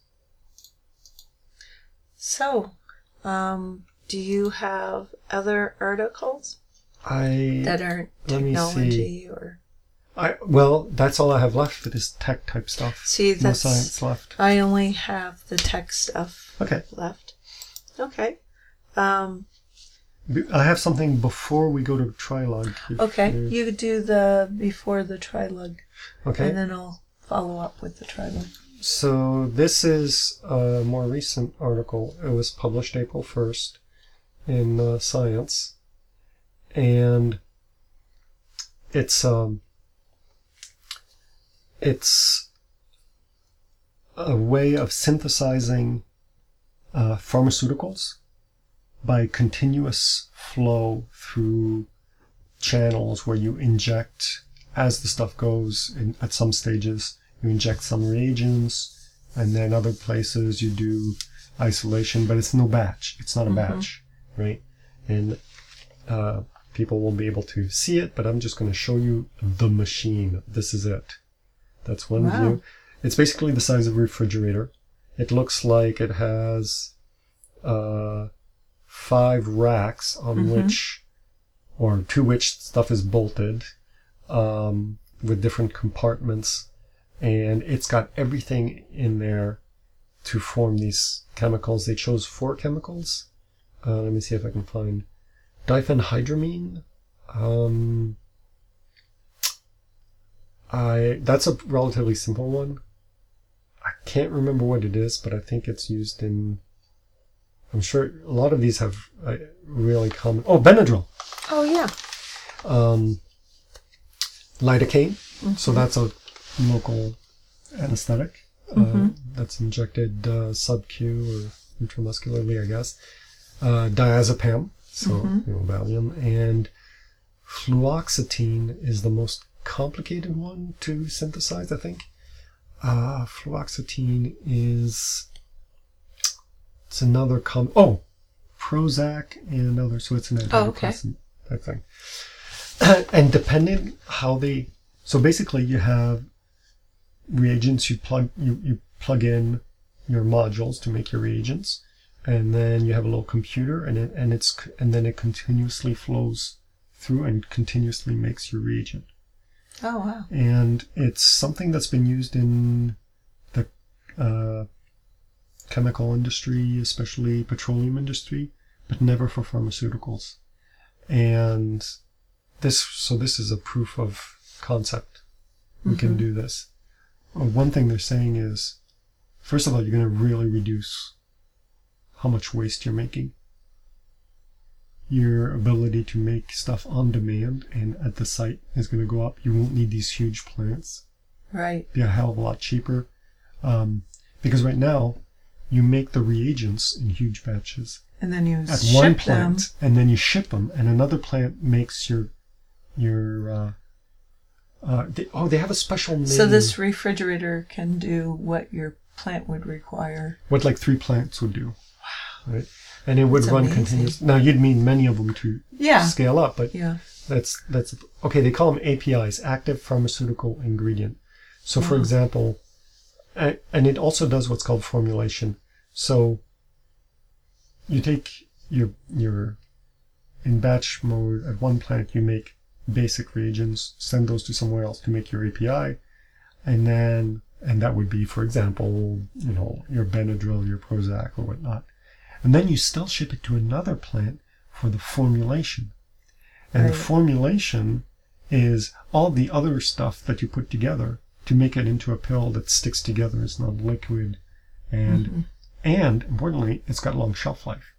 Speaker 1: so, um, do you have other articles
Speaker 2: I,
Speaker 1: that aren't
Speaker 2: let me
Speaker 1: technology or?
Speaker 2: I well, that's all I have left for this tech type stuff.
Speaker 1: See,
Speaker 2: No
Speaker 1: that's
Speaker 2: science left.
Speaker 1: I only have the tech stuff
Speaker 2: Okay.
Speaker 1: left. Okay. Um,
Speaker 2: I have something before we go to Trilog. if
Speaker 1: okay.
Speaker 2: there's-
Speaker 1: You do the before the trilog,
Speaker 2: Okay.
Speaker 1: and then I'll follow up with the trilog.
Speaker 2: So this is a more recent article. It was published April first in uh, Science, and it's um, it's a way of synthesizing uh, pharmaceuticals by continuous flow through channels where you inject, as the stuff goes in, at some stages, you inject some reagents, and then other places you do isolation, but it's no batch. It's not a batch, right? And uh, people won't be able to see it, but I'm just going to show you the machine. This is it. That's one
Speaker 1: Wow.
Speaker 2: view. It's basically the size of a refrigerator. It looks like it has uh, five racks on which, or to which stuff is bolted, um, with different compartments. And it's got everything in there to form these chemicals. They chose four chemicals. Uh, let me see if I can find diphenhydramine. Um, I that's a relatively simple one. I can't remember what it is, but I think it's used in. I'm sure a lot of these have uh, really common. Oh, Benadryl.
Speaker 1: Oh yeah.
Speaker 2: Um, lidocaine. So that's a local anesthetic uh, that's injected uh, sub-Q or intramuscularly, I guess. Uh, diazepam, so you know, Valium, and fluoxetine is the most complicated one to synthesize, I think. Uh, fluoxetine is it's another com. Oh, Prozac and other. So it's an
Speaker 1: Oh, okay.
Speaker 2: antidepressant type thing. And depending how they, so basically you have reagents you plug you, you plug in your modules to make your reagents, and then you have a little computer, and it and it's and then it continuously flows through and continuously makes your reagent.
Speaker 1: Oh wow.
Speaker 2: And it's something that's been used in the uh, chemical industry, especially petroleum industry, but never for pharmaceuticals. And this, so this is a proof of concept. We can do this. Well, one thing they're saying is, first of all, you're going to really reduce how much waste you're making. Your ability to make stuff on demand and at the site is going to go up. You won't need these huge plants.
Speaker 1: Right.
Speaker 2: Be a hell of a lot cheaper. Um, because right now, you make the reagents in huge batches
Speaker 1: And then you
Speaker 2: at
Speaker 1: ship
Speaker 2: one
Speaker 1: them.
Speaker 2: plant, and then you ship them, and another plant makes your your. Uh, uh, they, oh, they have a special name.
Speaker 1: So this refrigerator can do what your plant would require.
Speaker 2: What like three plants would do. Right, and it would
Speaker 1: That's
Speaker 2: run
Speaker 1: amazing.
Speaker 2: continuously. Now you'd need many of them to
Speaker 1: Yeah.
Speaker 2: scale up, but
Speaker 1: Yeah.
Speaker 2: that's that's okay. They call them A P Is, active pharmaceutical ingredient. So, for
Speaker 1: Wow.
Speaker 2: example, a- and it also does what's called formulation. So you take your your in batch mode at one plant, you make basic reagents, send those to somewhere else to make your A P I, and then and that would be, for example, you know, your Benadryl, your Prozac, or whatnot. And then you still ship it to another plant for the formulation. And the
Speaker 1: Right.
Speaker 2: formulation is all the other stuff that you put together to make it into a pill that sticks together. It's not liquid. And and importantly, it's got long shelf life.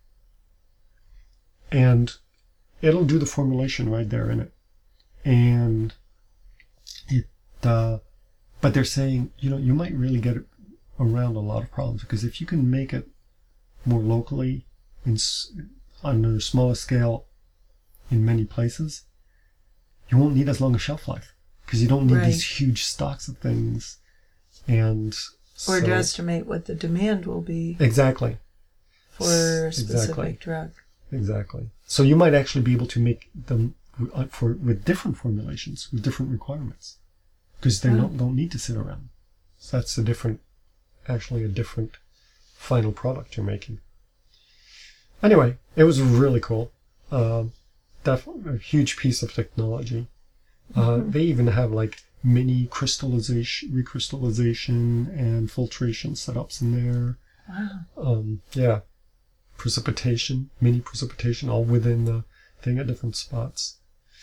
Speaker 2: And it'll do the formulation right there in it. And it uh but they're saying, you know, you might really get around a lot of problems, because if you can make it more locally in s- on a smaller scale in many places, you won't need as long a shelf life because you don't need
Speaker 1: Right.
Speaker 2: these huge stocks of things. And
Speaker 1: Or
Speaker 2: so,
Speaker 1: to estimate what the demand will be
Speaker 2: exactly,
Speaker 1: for a specific
Speaker 2: Exactly.
Speaker 1: drug.
Speaker 2: exactly. So you might actually be able to make them uh, for with different formulations with different requirements because they
Speaker 1: Oh.
Speaker 2: don't don't need to sit around. So that's a different, actually a different final product you're making. Anyway, it was really cool. Um, definitely a huge piece of technology. Uh,
Speaker 1: Mhm.
Speaker 2: They even have like mini crystallization, recrystallization, and filtration setups in there.
Speaker 1: Wow.
Speaker 2: Um, yeah, precipitation, mini precipitation, all within the thing at different spots.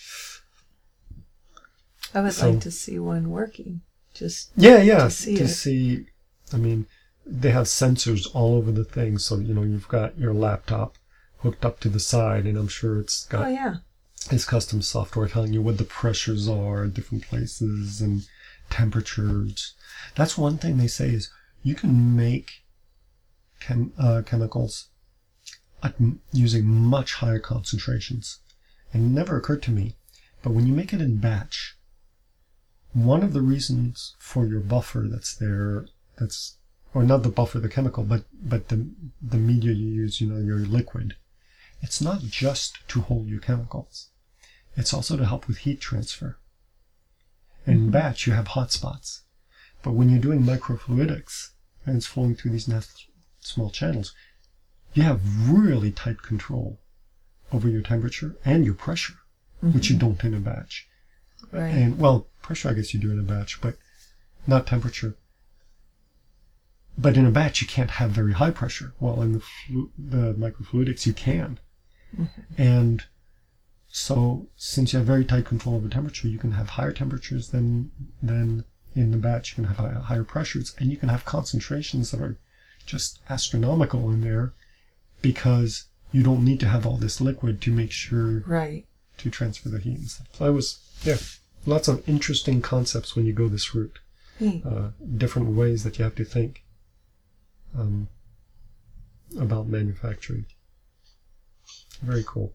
Speaker 1: I would
Speaker 2: So-
Speaker 1: like to see one working. Just
Speaker 2: Yeah, yeah.
Speaker 1: To see
Speaker 2: to
Speaker 1: it.
Speaker 2: see, I mean, they have sensors all over the thing, so you know you've got your laptop hooked up to the side, and I'm sure it's got
Speaker 1: oh yeah.
Speaker 2: It's custom software telling you what the pressures are at different places and temperatures. That's one thing they say is you can make chem, uh, chemicals at, m- using much higher concentrations. And it never occurred to me, but when you make it in batch, one of the reasons for your buffer that's there, that's or not the buffer, the chemical, but but the the media you use, you know, your liquid. It's not just to hold your chemicals. It's also to help with heat transfer. And in
Speaker 1: Mhm.
Speaker 2: batch, you have hot spots. But when you're doing microfluidics and it's flowing through these nice small channels, you have really tight control over your temperature and your pressure, which you don't in a batch.
Speaker 1: Right.
Speaker 2: And, well, pressure I guess you do in a batch, but not temperature. But in a batch, you can't have very high pressure. Well, in the, flu- the microfluidics, you can. And so, since you have very tight control over temperature, you can have higher temperatures than than in the batch. You can have hi- higher pressures, and you can have concentrations that are just astronomical in there because you don't need to have all this liquid to make sure
Speaker 1: Right.
Speaker 2: to transfer the heat and stuff. So I was, yeah, lots of interesting concepts when you go this route.
Speaker 1: Neat.
Speaker 2: Uh, different ways that you have to think um, about manufacturing. Very cool.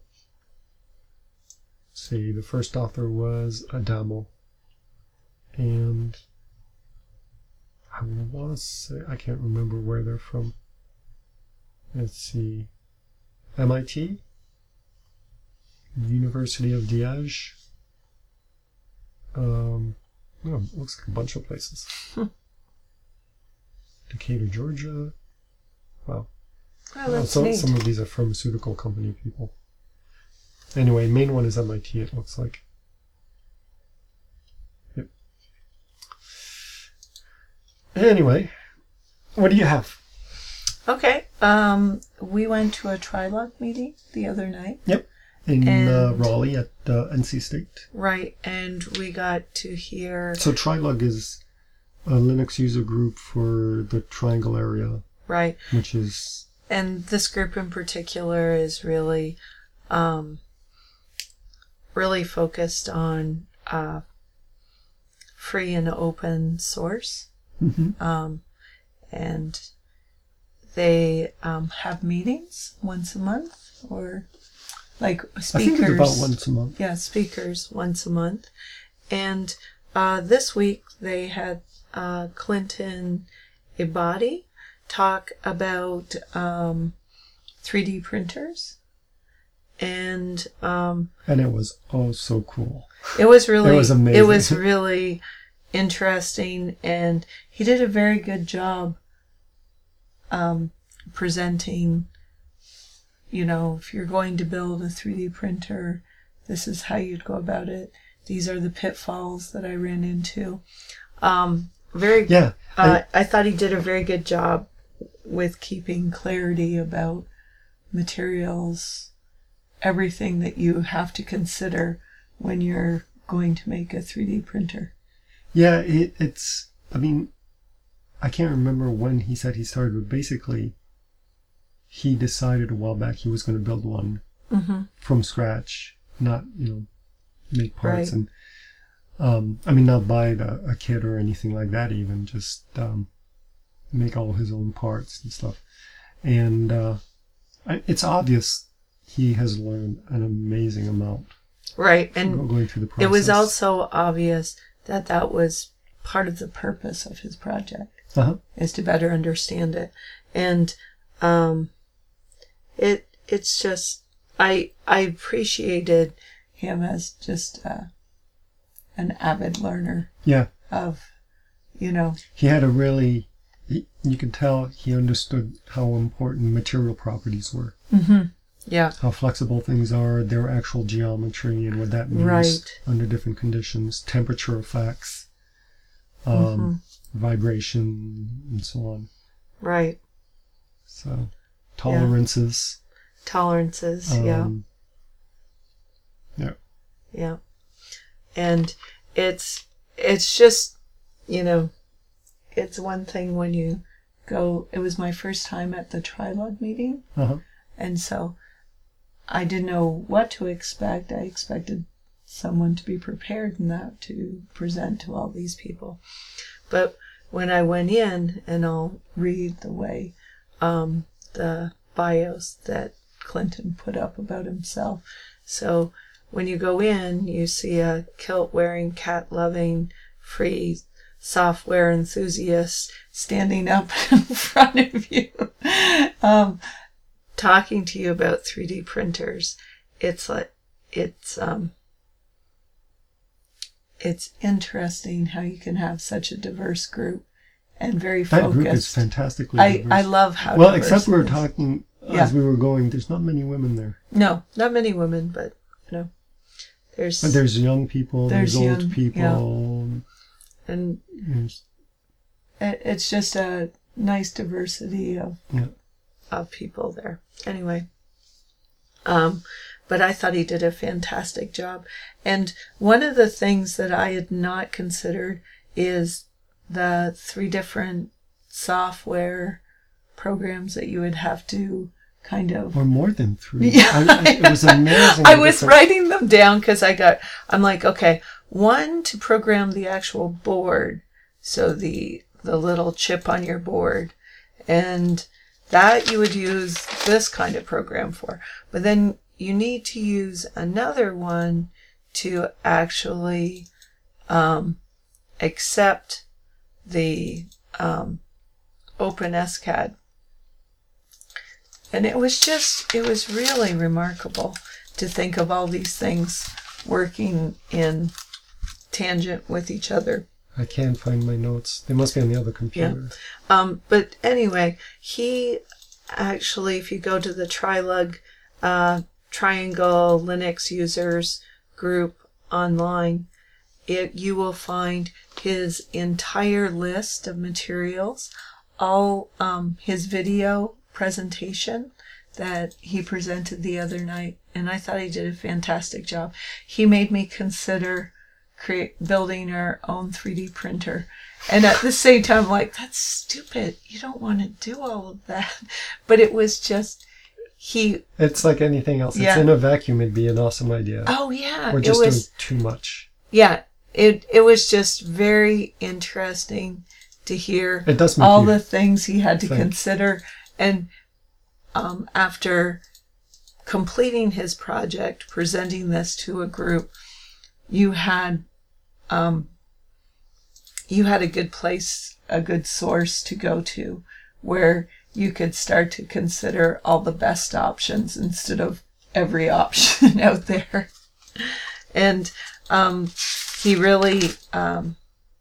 Speaker 2: See, the first author was Adamo, and I want to say, I can't remember where they're from. Let's see, M I T, University of Liège. Um, oh, it looks like a bunch of places. Decatur, Georgia. Wow.
Speaker 1: Oh,
Speaker 2: Uh,
Speaker 1: that's
Speaker 2: some,
Speaker 1: neat.
Speaker 2: some of these are pharmaceutical company people. Anyway, main one is M I T, it looks like. Yep. Anyway, what do you have?
Speaker 1: Okay. Um, we went to a Trilog meeting the other night.
Speaker 2: Yep. In uh,
Speaker 1: And-
Speaker 2: Raleigh at uh, N C State.
Speaker 1: Right, and we got to hear.
Speaker 2: So Trilog is a Linux user group for the Triangle area,
Speaker 1: Right,
Speaker 2: which is
Speaker 1: and this group in particular is really, um, really focused on uh, free and open source.
Speaker 2: Mhm.
Speaker 1: Um, and they um, have meetings once a month, or like speakers.
Speaker 2: I think it's about once a month.
Speaker 1: Yeah, speakers once a month. And uh, this week they had uh, Clinton Ibadi talk about um, three D printers. And um,
Speaker 2: And it was oh so cool.
Speaker 1: it was really,
Speaker 2: It was amazing.
Speaker 1: It was really interesting, and he did a very good job um, presenting. You know, if you're going to build a three D printer, this is how you'd go about it. These are the pitfalls that I ran into. Um, very,
Speaker 2: Yeah.
Speaker 1: uh, I thought he did a very good job with keeping clarity about materials, everything that you have to consider when you're going to make a three D printer.
Speaker 2: Yeah, it, it's, I mean, I can't remember when he said he started, but basically, he decided a while back he was going to build one
Speaker 1: Mm-hmm.
Speaker 2: from scratch, not, you know, make parts.
Speaker 1: Right.
Speaker 2: And, um, I mean, not buy the, a kit or anything like that, even, just um, make all his own parts and stuff. And uh, I- it's obvious he has learned an amazing amount
Speaker 1: Right. And
Speaker 2: going through the process.
Speaker 1: it was also obvious that that was part of the purpose of his project,
Speaker 2: uh-huh.
Speaker 1: is to better understand it. And um, it it's just, I, I appreciated him as just uh, an avid learner
Speaker 2: Yeah.
Speaker 1: of, you know.
Speaker 2: He had a really, he, you could tell he understood how important material properties were.
Speaker 1: Mm-hmm. Yeah.
Speaker 2: How flexible things are, their actual geometry and what that means
Speaker 1: Right.
Speaker 2: under different conditions, temperature effects, um,
Speaker 1: Mm-hmm.
Speaker 2: vibration, and so on.
Speaker 1: Right.
Speaker 2: So, tolerances.
Speaker 1: Tolerances,
Speaker 2: Um,
Speaker 1: yeah.
Speaker 2: Yeah.
Speaker 1: Yeah. And it's it's just, you know, it's one thing when you go, it was my first time at the Trilog meeting,
Speaker 2: Uh-huh.
Speaker 1: and so I didn't know what to expect. I expected someone to be prepared in that to present to all these people. But when I went in, and I'll read the way um, the bios that Clinton put up about himself. So when you go in, you see a kilt-wearing, cat-loving, free software enthusiast standing up in front of you, um, talking to you about three D printers. It's like, it's, um, it's interesting how you can have such a diverse group and very
Speaker 2: That
Speaker 1: focused.
Speaker 2: group is fantastically
Speaker 1: I,
Speaker 2: diverse.
Speaker 1: I love how
Speaker 2: Well,
Speaker 1: diverse
Speaker 2: except we were
Speaker 1: it is.
Speaker 2: talking
Speaker 1: Yeah.
Speaker 2: as we were going, there's not many women there.
Speaker 1: No, not many women, but, you know, there's,
Speaker 2: But there's young people, there's,
Speaker 1: There's
Speaker 2: old
Speaker 1: young-
Speaker 2: people.
Speaker 1: and
Speaker 2: There's,
Speaker 1: it, it's just a nice diversity of
Speaker 2: yeah.
Speaker 1: of people there. Anyway, um, but I thought he did a fantastic job. And one of the things that I had not considered is the three different software programs that you would have to kind of.
Speaker 2: Or more than three.
Speaker 1: Yeah,
Speaker 2: I, I, it was amazing.
Speaker 1: I
Speaker 2: the
Speaker 1: was
Speaker 2: different-
Speaker 1: writing them down because I got, I'm like, okay, one to program the actual board. So the, the little chip on your board, and that you would use this kind of program for. But then you need to use another one to actually um, accept the um, OpenSCAD. And it was just, it was really remarkable to think of all these things working in tangent with each other.
Speaker 2: I can't find my notes. They must be on the other computer.
Speaker 1: Um, but anyway, he actually, if you go to the Trilug uh, Triangle Linux users group online, it you will find his entire list of materials, all um, his video presentation that he presented the other night, and I thought he did a fantastic job. He made me consider create building our own three D printer, and at the same time, I'm like, that's stupid. You don't want to do all of that. But it was just he.
Speaker 2: It's like anything else.
Speaker 1: Yeah.
Speaker 2: It's in a vacuum. It'd be an awesome idea.
Speaker 1: Oh yeah,
Speaker 2: We're
Speaker 1: it
Speaker 2: just
Speaker 1: was.
Speaker 2: doing too much.
Speaker 1: Yeah, it it was just very interesting to hear
Speaker 2: It does make
Speaker 1: all
Speaker 2: you
Speaker 1: the things he had to
Speaker 2: think.
Speaker 1: consider, and um, after completing his project, presenting this to a group, you had um, you had a good place, a good source to go to, where you could start to consider all the best options instead of every option out there. And um, he really um,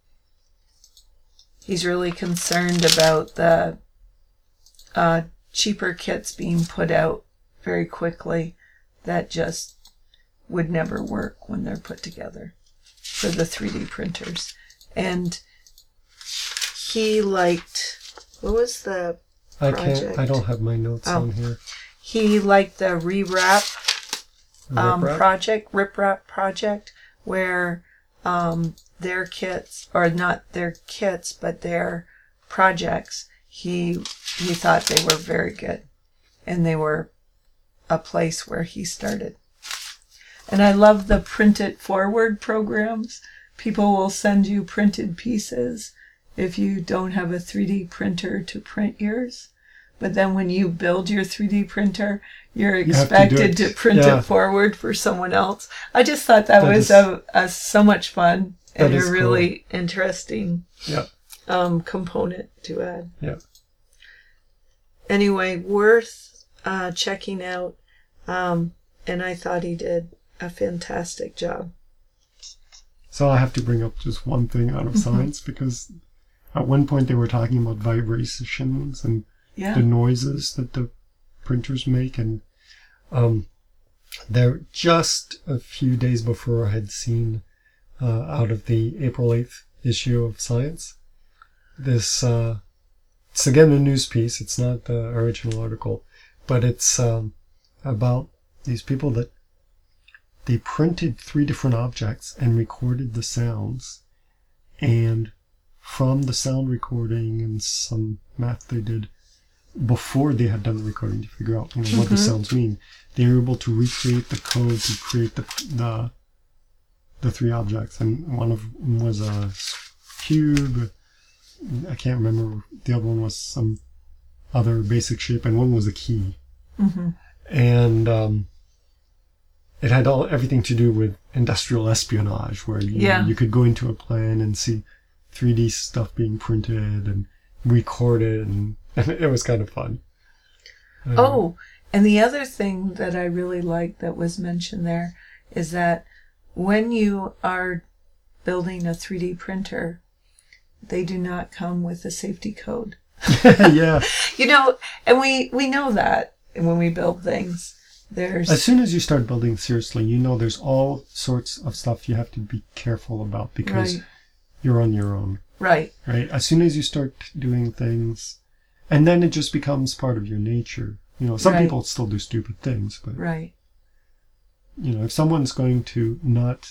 Speaker 1: he's really concerned about the uh, cheaper kits being put out very quickly that just would never work when they're put together for the three D printers. And he liked, what was the
Speaker 2: I
Speaker 1: project?
Speaker 2: can't. I don't have my notes
Speaker 1: Oh.
Speaker 2: on here.
Speaker 1: He liked the rewrap um,
Speaker 2: Rip-rap?
Speaker 1: project, RipRap project, where um, their kits, or not their kits, but their projects, he he thought they were very good, and they were a place where he started. And I love the print it forward programs. People will send you printed pieces if you don't have a three D printer to print yours. but then when you build your three D printer, you're
Speaker 2: You have to do
Speaker 1: expected
Speaker 2: it.
Speaker 1: to print
Speaker 2: Yeah.
Speaker 1: it forward for someone else. I just thought that,
Speaker 2: That
Speaker 1: was
Speaker 2: is-
Speaker 1: a, a so much fun and
Speaker 2: That
Speaker 1: a
Speaker 2: is
Speaker 1: really interesting
Speaker 2: Yeah.
Speaker 1: um, component to add.
Speaker 2: Yeah.
Speaker 1: Anyway, worth uh, checking out, um, and I thought he did a fantastic job.
Speaker 2: So I have to bring up just one thing out of
Speaker 1: Mm-hmm.
Speaker 2: science, because at one point they were talking about vibrations and
Speaker 1: Yeah.
Speaker 2: the noises that the printers make, and um, there just a few days before I had seen uh, out of the April eighth issue of Science, this uh, it's again a news piece. It's not the original article, but it's um, about these people that they printed three different objects and recorded the sounds, and from the sound recording and some math they did before they had done the recording to figure out, you know, what the sounds mean, they were able to recreate the code to create the the the three objects. And one of them was a cube. I can't remember. The other one was some other basic shape, and one was a key.
Speaker 1: Mm-hmm.
Speaker 2: And um, it had all everything to do with industrial espionage, where you,
Speaker 1: Yeah.
Speaker 2: you could go into a plant and see three D stuff being printed and recorded, and, and it was kind of fun. Uh,
Speaker 1: Oh, and the other thing that I really like that was mentioned there is that when you are building a three D printer, they do not come with a safety code.
Speaker 2: yeah.
Speaker 1: You know, and we, we know that when we build things. There's
Speaker 2: As soon as you start building seriously, you know there's all sorts of stuff you have to be careful about, because
Speaker 1: right,
Speaker 2: you're on your own,
Speaker 1: right,
Speaker 2: right? As soon as you start doing things, and then it just becomes part of your nature. You know, some
Speaker 1: Right.
Speaker 2: people still do stupid things, but
Speaker 1: right,
Speaker 2: you know, if someone's going to not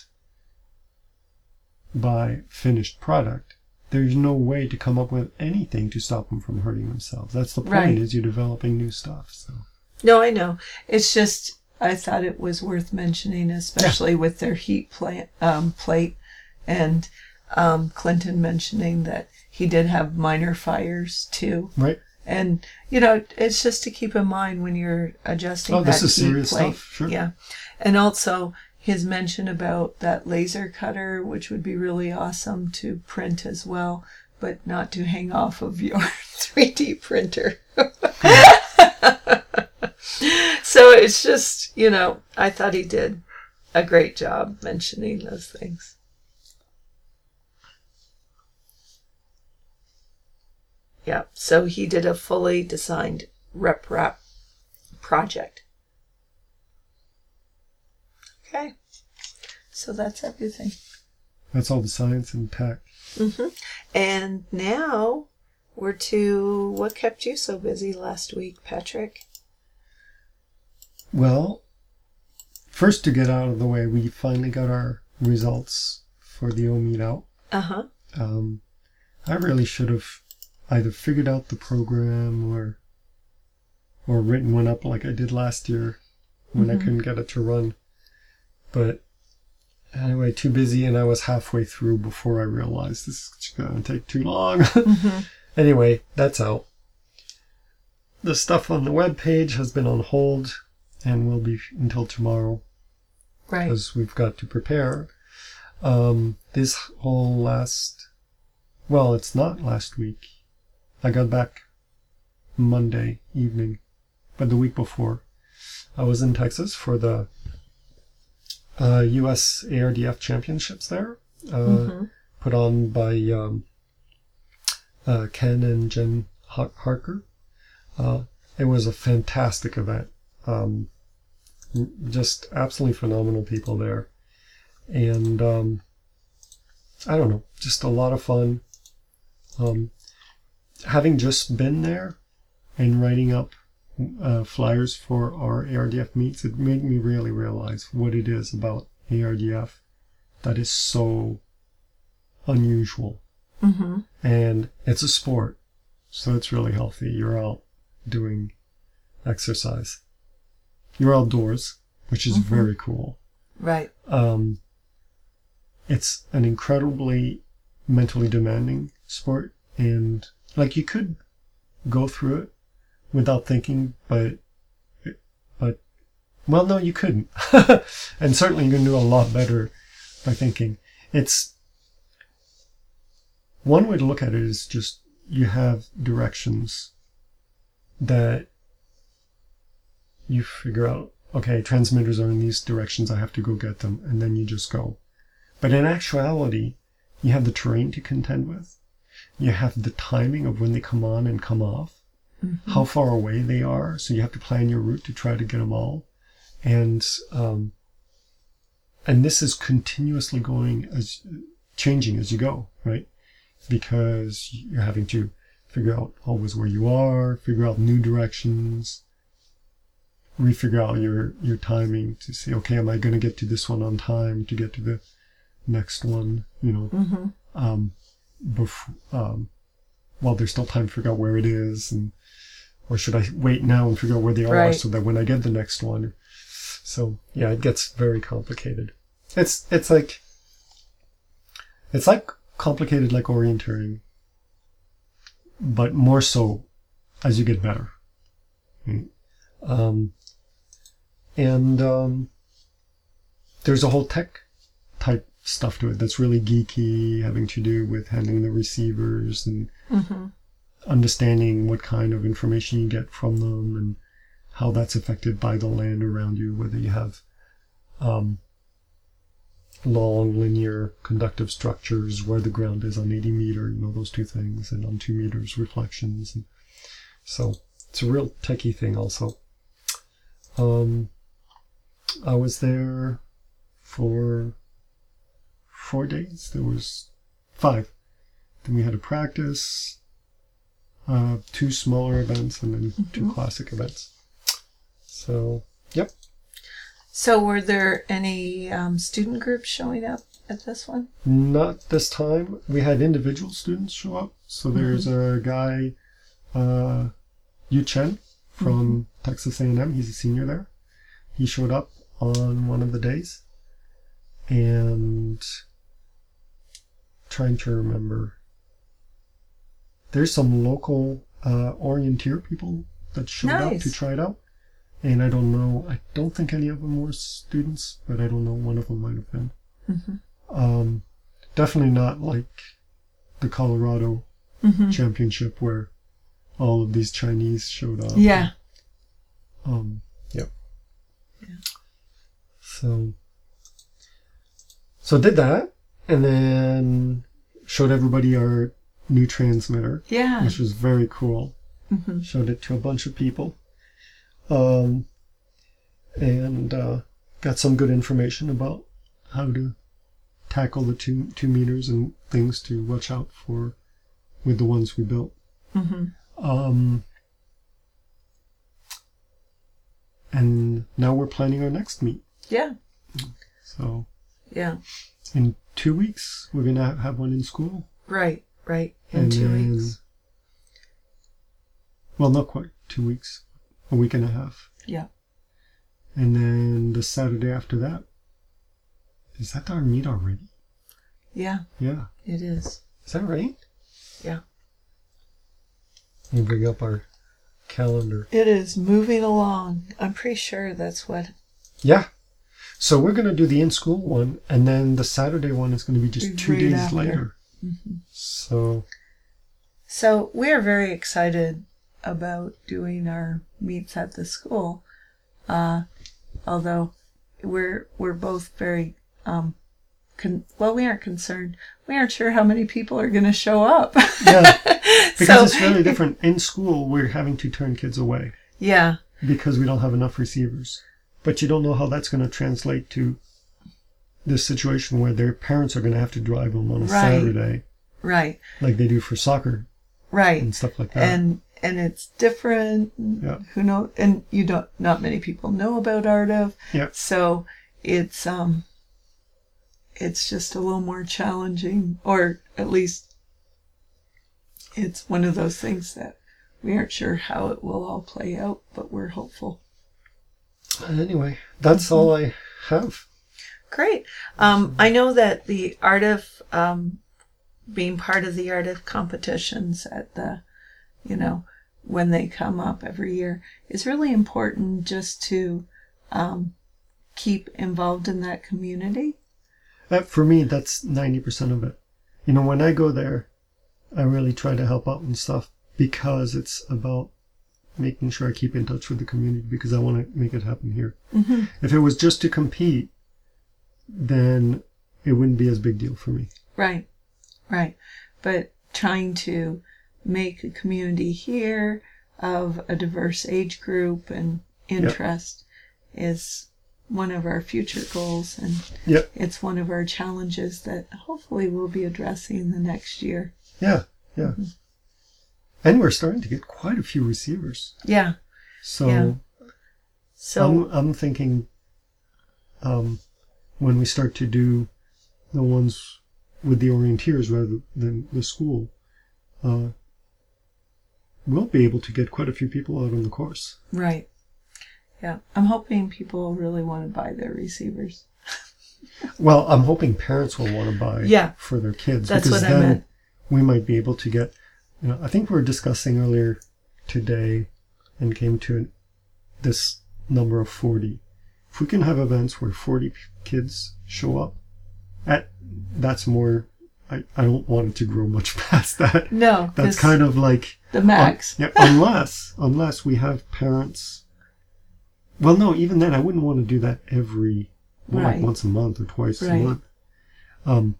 Speaker 2: buy finished product, there's no way to come up with anything to stop them from hurting themselves. That's the point,
Speaker 1: Right.
Speaker 2: is you're developing new stuff. So
Speaker 1: No, I know. It's just I thought it was worth mentioning, especially with their heat plant um, plate, and um, Clinton mentioning that he did have minor fires too.
Speaker 2: right.
Speaker 1: And you know, it's just to keep in mind when you're adjusting
Speaker 2: Oh,
Speaker 1: that
Speaker 2: this is
Speaker 1: heat
Speaker 2: serious
Speaker 1: plate.
Speaker 2: stuff. Sure.
Speaker 1: Yeah, and also his mention about that laser cutter, which would be really awesome to print as well, but not to hang off of your three D printer. So it's just, you know, I thought he did a great job mentioning those things. Yeah, so he did a fully designed rep rap project. Okay, so that's everything.
Speaker 2: That's all the science and tech.
Speaker 1: hmm And now we're to what kept you so busy last week, Patrick?
Speaker 2: Well, first, to get out of the way, we finally got our results for the O Meet out.
Speaker 1: Uh-huh.
Speaker 2: Um, I really should have either figured out the program or or written one up like I did last year when I couldn't get it to run. But anyway, too busy, and I was halfway through before I realized this is going to take too long.
Speaker 1: Mm-hmm.
Speaker 2: Anyway, that's out. The stuff on the web page has been on hold and will be until tomorrow,
Speaker 1: Right.
Speaker 2: because we've got to prepare. Um, this whole last, well, it's not last week. I got back Monday evening, but the week before, I was in Texas for the uh, U S A R D F Championships there, uh,
Speaker 1: Mm-hmm.
Speaker 2: put on by um, uh, Ken and Jen Har- Harker. Uh, it was a fantastic event. Um, just absolutely phenomenal people there. And um, I don't know, just a lot of fun. Um, having just been there and writing up uh, flyers for our A R D F meets, it made me really realize what it is about A R D F that is so unusual.
Speaker 1: Mm-hmm.
Speaker 2: And it's a sport, so it's really healthy. You're out doing exercise. You're outdoors, which is
Speaker 1: Mhm.
Speaker 2: very cool.
Speaker 1: Right.
Speaker 2: Um, it's an incredibly mentally demanding sport, and like you could go through it without thinking, but but well, no, you couldn't, and certainly you can do a lot better by thinking. It's one way to look at it is just you have directions that you figure out. Okay, transmitters are in these directions. I have to go get them, and then you just go. But in actuality, you have the terrain to contend with. You have the timing of when they come on and come off, mm-hmm. how far away they are. So you have to plan your route to try to get them all. And um, and this is continuously going as changing as you go, right? Because you're having to figure out always where you are, figure out new directions, refigure out your your timing to say, okay, am I going to get to this one on time to get to the next one? You know. Mm-hmm. Um, Before, um, well, there's still time to figure out where it is, and or should I wait now and figure out where they are
Speaker 1: right.
Speaker 2: so that when I get the next one. So yeah, it gets very complicated. It's it's like it's like complicated like orienteering, but more so as you get better. Right? Um, and um, there's a whole tech type stuff to it that's really geeky, having to do with handling the receivers and mm-hmm. understanding what kind of information you get from them and how that's affected by the land around you, whether you have um, long linear conductive structures where the ground is on eighty meter, you know, those two things, and on two meters reflections. And so it's a real techie thing also. Um, I was there for four days. There was five. Then we had a practice, uh, two smaller events, and then mm-hmm. two classic events. So, yep.
Speaker 1: So were there any um, student groups showing up at this one?
Speaker 2: Not this time. We had individual students show up. So there's mm-hmm. a guy, uh, Yu Chen from mm-hmm. Texas A and M. He's a senior there. He showed up on one of the days. And trying to remember, there's some local uh, orienteer people that showed nice. up to try it out. And I don't know, I don't think any of them were students, but I don't know, one of them might have been. Mm-hmm. Um, definitely not like the Colorado mm-hmm. Championship where all of these Chinese showed up.
Speaker 1: Yeah.
Speaker 2: And, um, yep.
Speaker 1: Yeah.
Speaker 2: So, so did that, and then showed everybody our new transmitter.
Speaker 1: Yeah.
Speaker 2: Which was very cool. Mm-hmm. Showed it to a bunch of people. Um, and uh, got some good information about how to tackle the two two meters and things to watch out for with the ones we built. Mm-hmm. Um, and now we're planning our next meet.
Speaker 1: Yeah.
Speaker 2: So.
Speaker 1: Yeah.
Speaker 2: In two weeks, we're gonna have one in school.
Speaker 1: Right. Right. In
Speaker 2: and
Speaker 1: two
Speaker 2: then,
Speaker 1: weeks.
Speaker 2: Well, not quite two weeks. A week and a half.
Speaker 1: Yeah.
Speaker 2: And then the Saturday after that. Is that our meet already?
Speaker 1: Yeah.
Speaker 2: Yeah.
Speaker 1: It is.
Speaker 2: Is that right?
Speaker 1: Yeah.
Speaker 2: Let me bring up our calendar.
Speaker 1: It is moving along. I'm pretty sure that's what.
Speaker 2: Yeah. So we're going to do the in-school one, and then the Saturday one is going to be just
Speaker 1: Right
Speaker 2: two days
Speaker 1: after.
Speaker 2: later.
Speaker 1: Mm-hmm.
Speaker 2: So.
Speaker 1: So we are very excited about doing our meets at the school, uh, although we're we're both very um, con- well. We aren't concerned. We aren't sure how many people are going to show up.
Speaker 2: Yeah, because
Speaker 1: so,
Speaker 2: it's really different. In school, we're having to turn kids away.
Speaker 1: Yeah,
Speaker 2: because we don't have enough receivers. But you don't know how that's going to translate to this situation where their parents are going to have to drive them on a
Speaker 1: right.
Speaker 2: Saturday,
Speaker 1: right?
Speaker 2: Like they do for soccer,
Speaker 1: right,
Speaker 2: and stuff like that.
Speaker 1: And and it's different.
Speaker 2: Yeah.
Speaker 1: Who know? And you don't. Not many people know about A R D F.
Speaker 2: Yeah.
Speaker 1: So it's um. It's just a little more challenging, or at least it's one of those things that we aren't sure how it will all play out, but we're hopeful.
Speaker 2: Anyway, that's mm-hmm. all I have.
Speaker 1: Great. Um, I know that the A R D F, um, being part of the A R D F competitions at the, you know, when they come up every year, is really important just to um, keep involved in that community.
Speaker 2: Uh, for me, that's ninety percent of it. You know, when I go there, I really try to help out and stuff because it's about making sure I keep in touch with the community because I want to make it happen here.
Speaker 1: Mm-hmm.
Speaker 2: If it was just to compete, then it wouldn't be as big deal for me.
Speaker 1: Right, right. But trying to make a community here of a diverse age group and interest yep. is one of our future goals, and
Speaker 2: yep.
Speaker 1: it's one of our challenges that hopefully we'll be addressing the next year.
Speaker 2: Yeah, yeah. Mm-hmm. And we're starting to get quite a few receivers.
Speaker 1: Yeah.
Speaker 2: So,
Speaker 1: yeah. so
Speaker 2: I'm, I'm thinking um, when we start to do the ones with the orienteers rather than the school, uh, we'll be able to get quite a few people out on the course.
Speaker 1: Right. Yeah. I'm hoping people really want to buy their receivers.
Speaker 2: Well, I'm hoping parents will want to buy
Speaker 1: yeah.
Speaker 2: for their kids.
Speaker 1: That's
Speaker 2: because
Speaker 1: what I
Speaker 2: then
Speaker 1: meant.
Speaker 2: We might be able to get, you know, I think we were discussing earlier today and came to this number of forty. If we can have events where forty kids show up, at, that's more, I, I don't want it to grow much past that.
Speaker 1: No.
Speaker 2: That's kind of like
Speaker 1: the max.
Speaker 2: Un, yeah, unless, unless we have parents. Well, no, even then I wouldn't want to do that every, well,
Speaker 1: right.
Speaker 2: like once a month or twice
Speaker 1: right.
Speaker 2: a month. Um,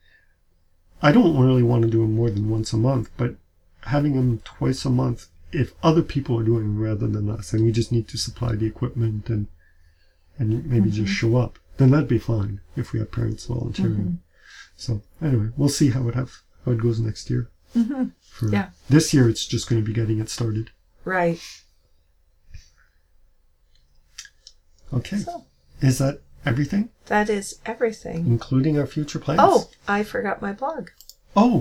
Speaker 2: I don't really want to do them more than once a month, but having them twice a month, if other people are doing them rather than us, and we just need to supply the equipment and and maybe mm-hmm. just show up, then that'd be fine if we have parents volunteering. Mm-hmm. So anyway, we'll see how it have how it goes next year.
Speaker 1: Mm-hmm.
Speaker 2: For
Speaker 1: yeah.
Speaker 2: This year, it's just going to be getting it started.
Speaker 1: Right.
Speaker 2: Okay.
Speaker 1: So,
Speaker 2: is that everything?
Speaker 1: That is everything.
Speaker 2: Including our future plans?
Speaker 1: Oh, I forgot my blog.
Speaker 2: Oh,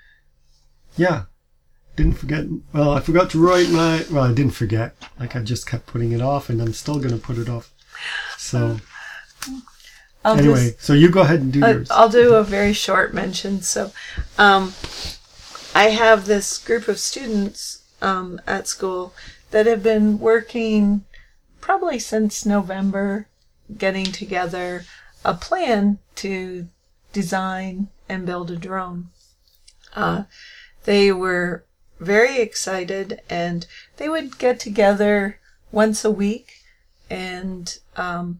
Speaker 2: yeah. Didn't forget. Well, I forgot to write my... Well, I didn't forget. Like, I just kept putting it off, and I'm still going to put it off. So,
Speaker 1: I'll
Speaker 2: anyway,
Speaker 1: just,
Speaker 2: so you go ahead and do
Speaker 1: uh,
Speaker 2: yours.
Speaker 1: I'll do a very short mention. So, um, I have this group of students um, at school that have been working probably since November, getting together a plan to design and build a drone. Uh, they were very excited, and they would get together once a week, and um,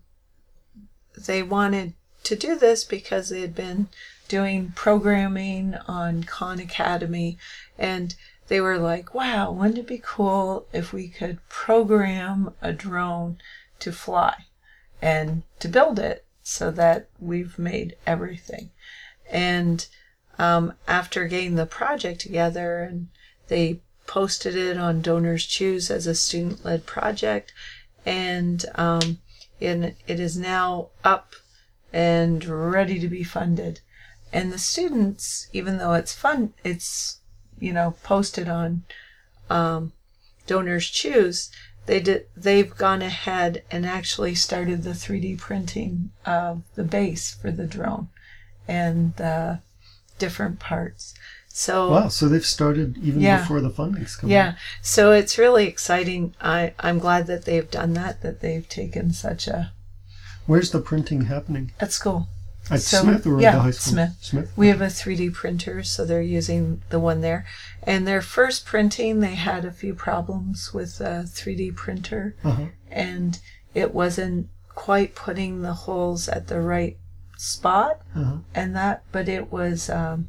Speaker 1: they wanted to do this because they had been doing programming on Khan Academy, and they were like, wow, wouldn't it be cool if we could program a drone to fly and to build it so that we've made everything. And um, after getting the project together, and they posted it on Donors Choose as a student-led project, and um, it, it is now up and ready to be funded. And the students, even though it's fun, it's, you know, posted on um, Donors Choose, they did, they've gone ahead and actually started the three D printing of the base for the drone and the different parts. So
Speaker 2: wow, so they've started even
Speaker 1: yeah,
Speaker 2: before the funding's come.
Speaker 1: Yeah, so it's really exciting. I, I'm glad that they've done that, that they've taken such a...
Speaker 2: Where's the printing happening?
Speaker 1: At school.
Speaker 2: At
Speaker 1: So,
Speaker 2: Smith or
Speaker 1: yeah,
Speaker 2: at the high school?
Speaker 1: Smith.
Speaker 2: Smith.
Speaker 1: We have a three D printer, so they're using the one there. And their first printing, they had a few problems with the three D printer,
Speaker 2: uh-huh.
Speaker 1: and it wasn't quite putting the holes at the right spot,
Speaker 2: uh-huh.
Speaker 1: and that, but it was um,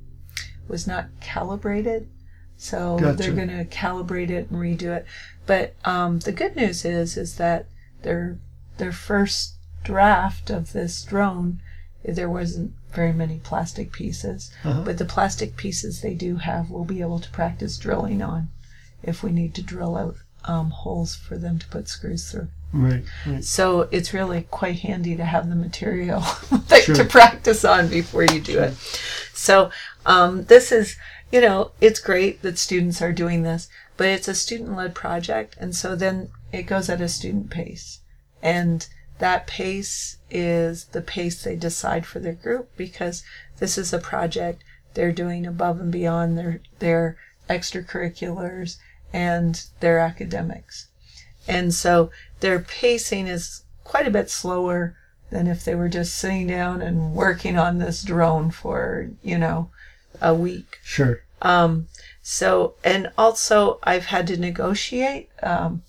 Speaker 1: was not calibrated. So
Speaker 2: Gotcha.
Speaker 1: they're going to calibrate it and redo it. But um, the good news is, is that their their first draft of this drone, there wasn't very many plastic pieces,
Speaker 2: uh-huh.
Speaker 1: but the plastic pieces they do have, we'll be able to practice drilling on if we need to drill out um, holes for them to put screws through.
Speaker 2: Right, right.
Speaker 1: So it's really quite handy to have the material like,
Speaker 2: Sure.
Speaker 1: to practice on before you do
Speaker 2: Sure.
Speaker 1: it. So um, this is, you know, it's great that students are doing this, but it's a student-led project, and so then it goes at a student pace. And that pace is the pace they decide for their group, because this is a project they're doing above and beyond their, their extracurriculars and their academics. And so their pacing is quite a bit slower than if they were just sitting down and working on this drone for, you know, a week.
Speaker 2: Sure.
Speaker 1: Um, so, and also I've had to negotiate um,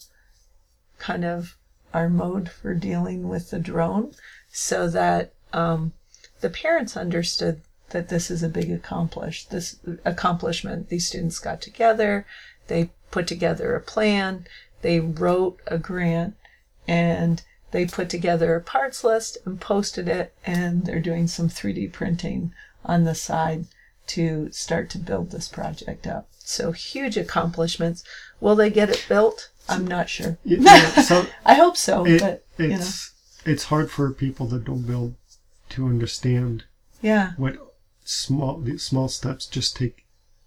Speaker 1: kind of our mode for dealing with the drone so that um, the parents understood that this is a big accomplish, this accomplishment. These students got together, they put together a plan, they wrote a grant, and they put together a parts list and posted it, and they're doing some three D printing on the side to start to build this project up. So huge accomplishments. Will they get it built? I'm not sure.
Speaker 2: You know, so
Speaker 1: I hope so,
Speaker 2: it,
Speaker 1: but you know.
Speaker 2: it's it's hard for people that don't build to understand
Speaker 1: Yeah.
Speaker 2: what small these small steps just take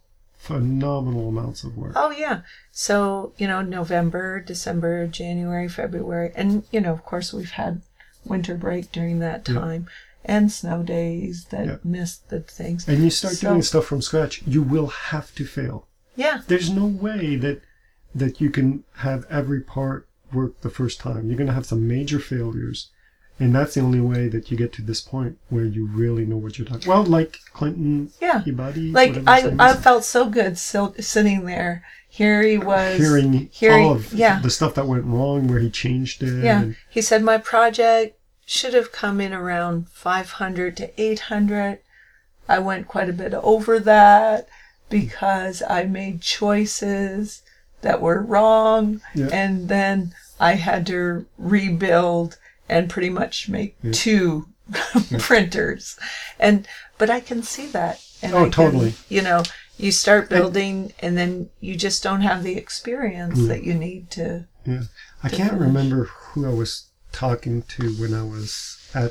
Speaker 2: phenomenal amounts of work.
Speaker 1: Oh, yeah. So, you know, November, December, January, February, and, you know, of course, we've had winter break during that time yeah. and snow days that
Speaker 2: yeah.
Speaker 1: missed the things.
Speaker 2: And you start
Speaker 1: so,
Speaker 2: doing stuff from scratch, you will have to fail.
Speaker 1: Yeah.
Speaker 2: There's no way that that you can have every part work the first time. You're going to have some major failures. And that's the only way that you get to this point where you really know what you're talking about. Well, like Clinton
Speaker 1: yeah.
Speaker 2: Peabody.
Speaker 1: Like, I, I felt so good so, sitting there. Here he was.
Speaker 2: Hearing,
Speaker 1: hearing
Speaker 2: all of
Speaker 1: yeah.
Speaker 2: the stuff that went wrong, where he changed it.
Speaker 1: Yeah.
Speaker 2: And,
Speaker 1: he said, my project should have come in around five hundred to eight hundred. I went quite a bit over that because I made choices that were wrong.
Speaker 2: Yeah.
Speaker 1: And then I had to rebuild and pretty much make yeah. two yeah. printers. And but I can see that. And
Speaker 2: oh,
Speaker 1: I can,
Speaker 2: totally.
Speaker 1: You know, you start building and then you just don't have the experience yeah. that you need to.
Speaker 2: Yeah. I
Speaker 1: to
Speaker 2: can't
Speaker 1: finish.
Speaker 2: remember who I was talking to when I was at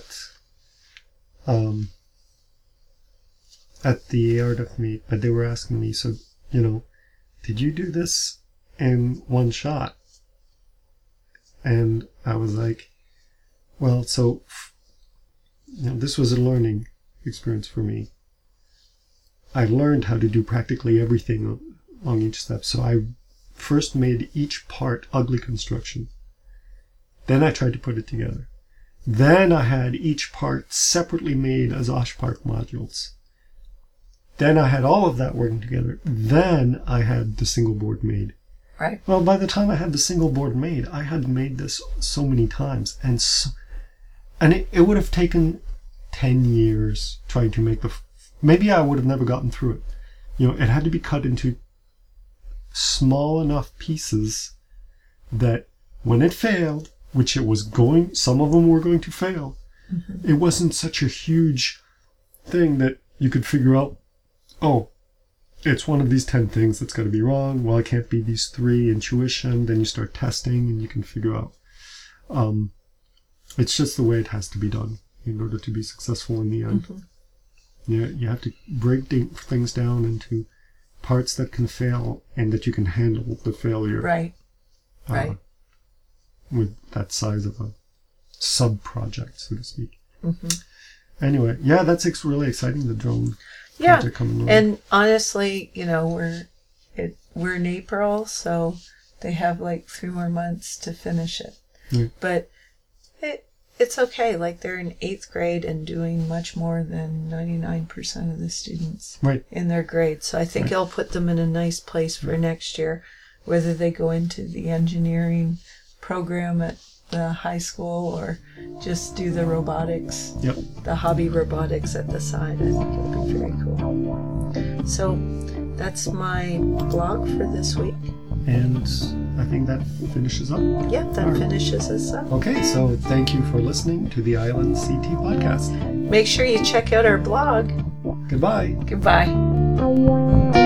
Speaker 2: um at the A R D F meet, but they were asking me, so, you know, did you do this in one shot? And I was like, well, so, you know, this was a learning experience for me. I learned how to do practically everything along each step. So I first made each part ugly construction. Then I tried to put it together. Then I had each part separately made as OshPark modules. Then I had all of that working together. Then I had the single board made.
Speaker 1: Right.
Speaker 2: Well, by the time I had the single board made, I had made this so many times, and so, and it, it would have taken ten years trying to make the. Maybe I would have never gotten through it. You know, it had to be cut into small enough pieces that when it failed, which it was going, some of them were going to fail. Mm-hmm. It wasn't such a huge thing that you could figure out. Oh, it's one of these ten things that's got to be wrong. Well, it can't be these three. Intuition. Then you start testing and you can figure out. Um, it's just the way it has to be done in order to be successful in the end. Mm-hmm. You, you have to break things down into parts that can fail and that you can handle the failure.
Speaker 1: Right.
Speaker 2: Uh,
Speaker 1: right.
Speaker 2: With that size of a sub-project, so to speak.
Speaker 1: Mm-hmm.
Speaker 2: Anyway, yeah, that's ex- really exciting, the drone.
Speaker 1: Yeah, and honestly, you know, we're it we're in April, so they have like three more months to finish it.
Speaker 2: Yeah.
Speaker 1: But it it's okay. Like they're in eighth grade and doing much more than ninety-nine percent of the students
Speaker 2: right.
Speaker 1: in their grade. So I think
Speaker 2: right.
Speaker 1: it'll put them in a nice place for yeah. next year, whether they go into the engineering program at the high school or just do the robotics,
Speaker 2: yep.
Speaker 1: the hobby robotics at the side. I think it'll be very cool. So that's my blog for this week.
Speaker 2: And I think that finishes up.
Speaker 1: Yeah, that right. finishes us up.
Speaker 2: Okay, so thank you for listening to the Island C T podcast.
Speaker 1: Make sure you check out our blog.
Speaker 2: Goodbye.
Speaker 1: Goodbye.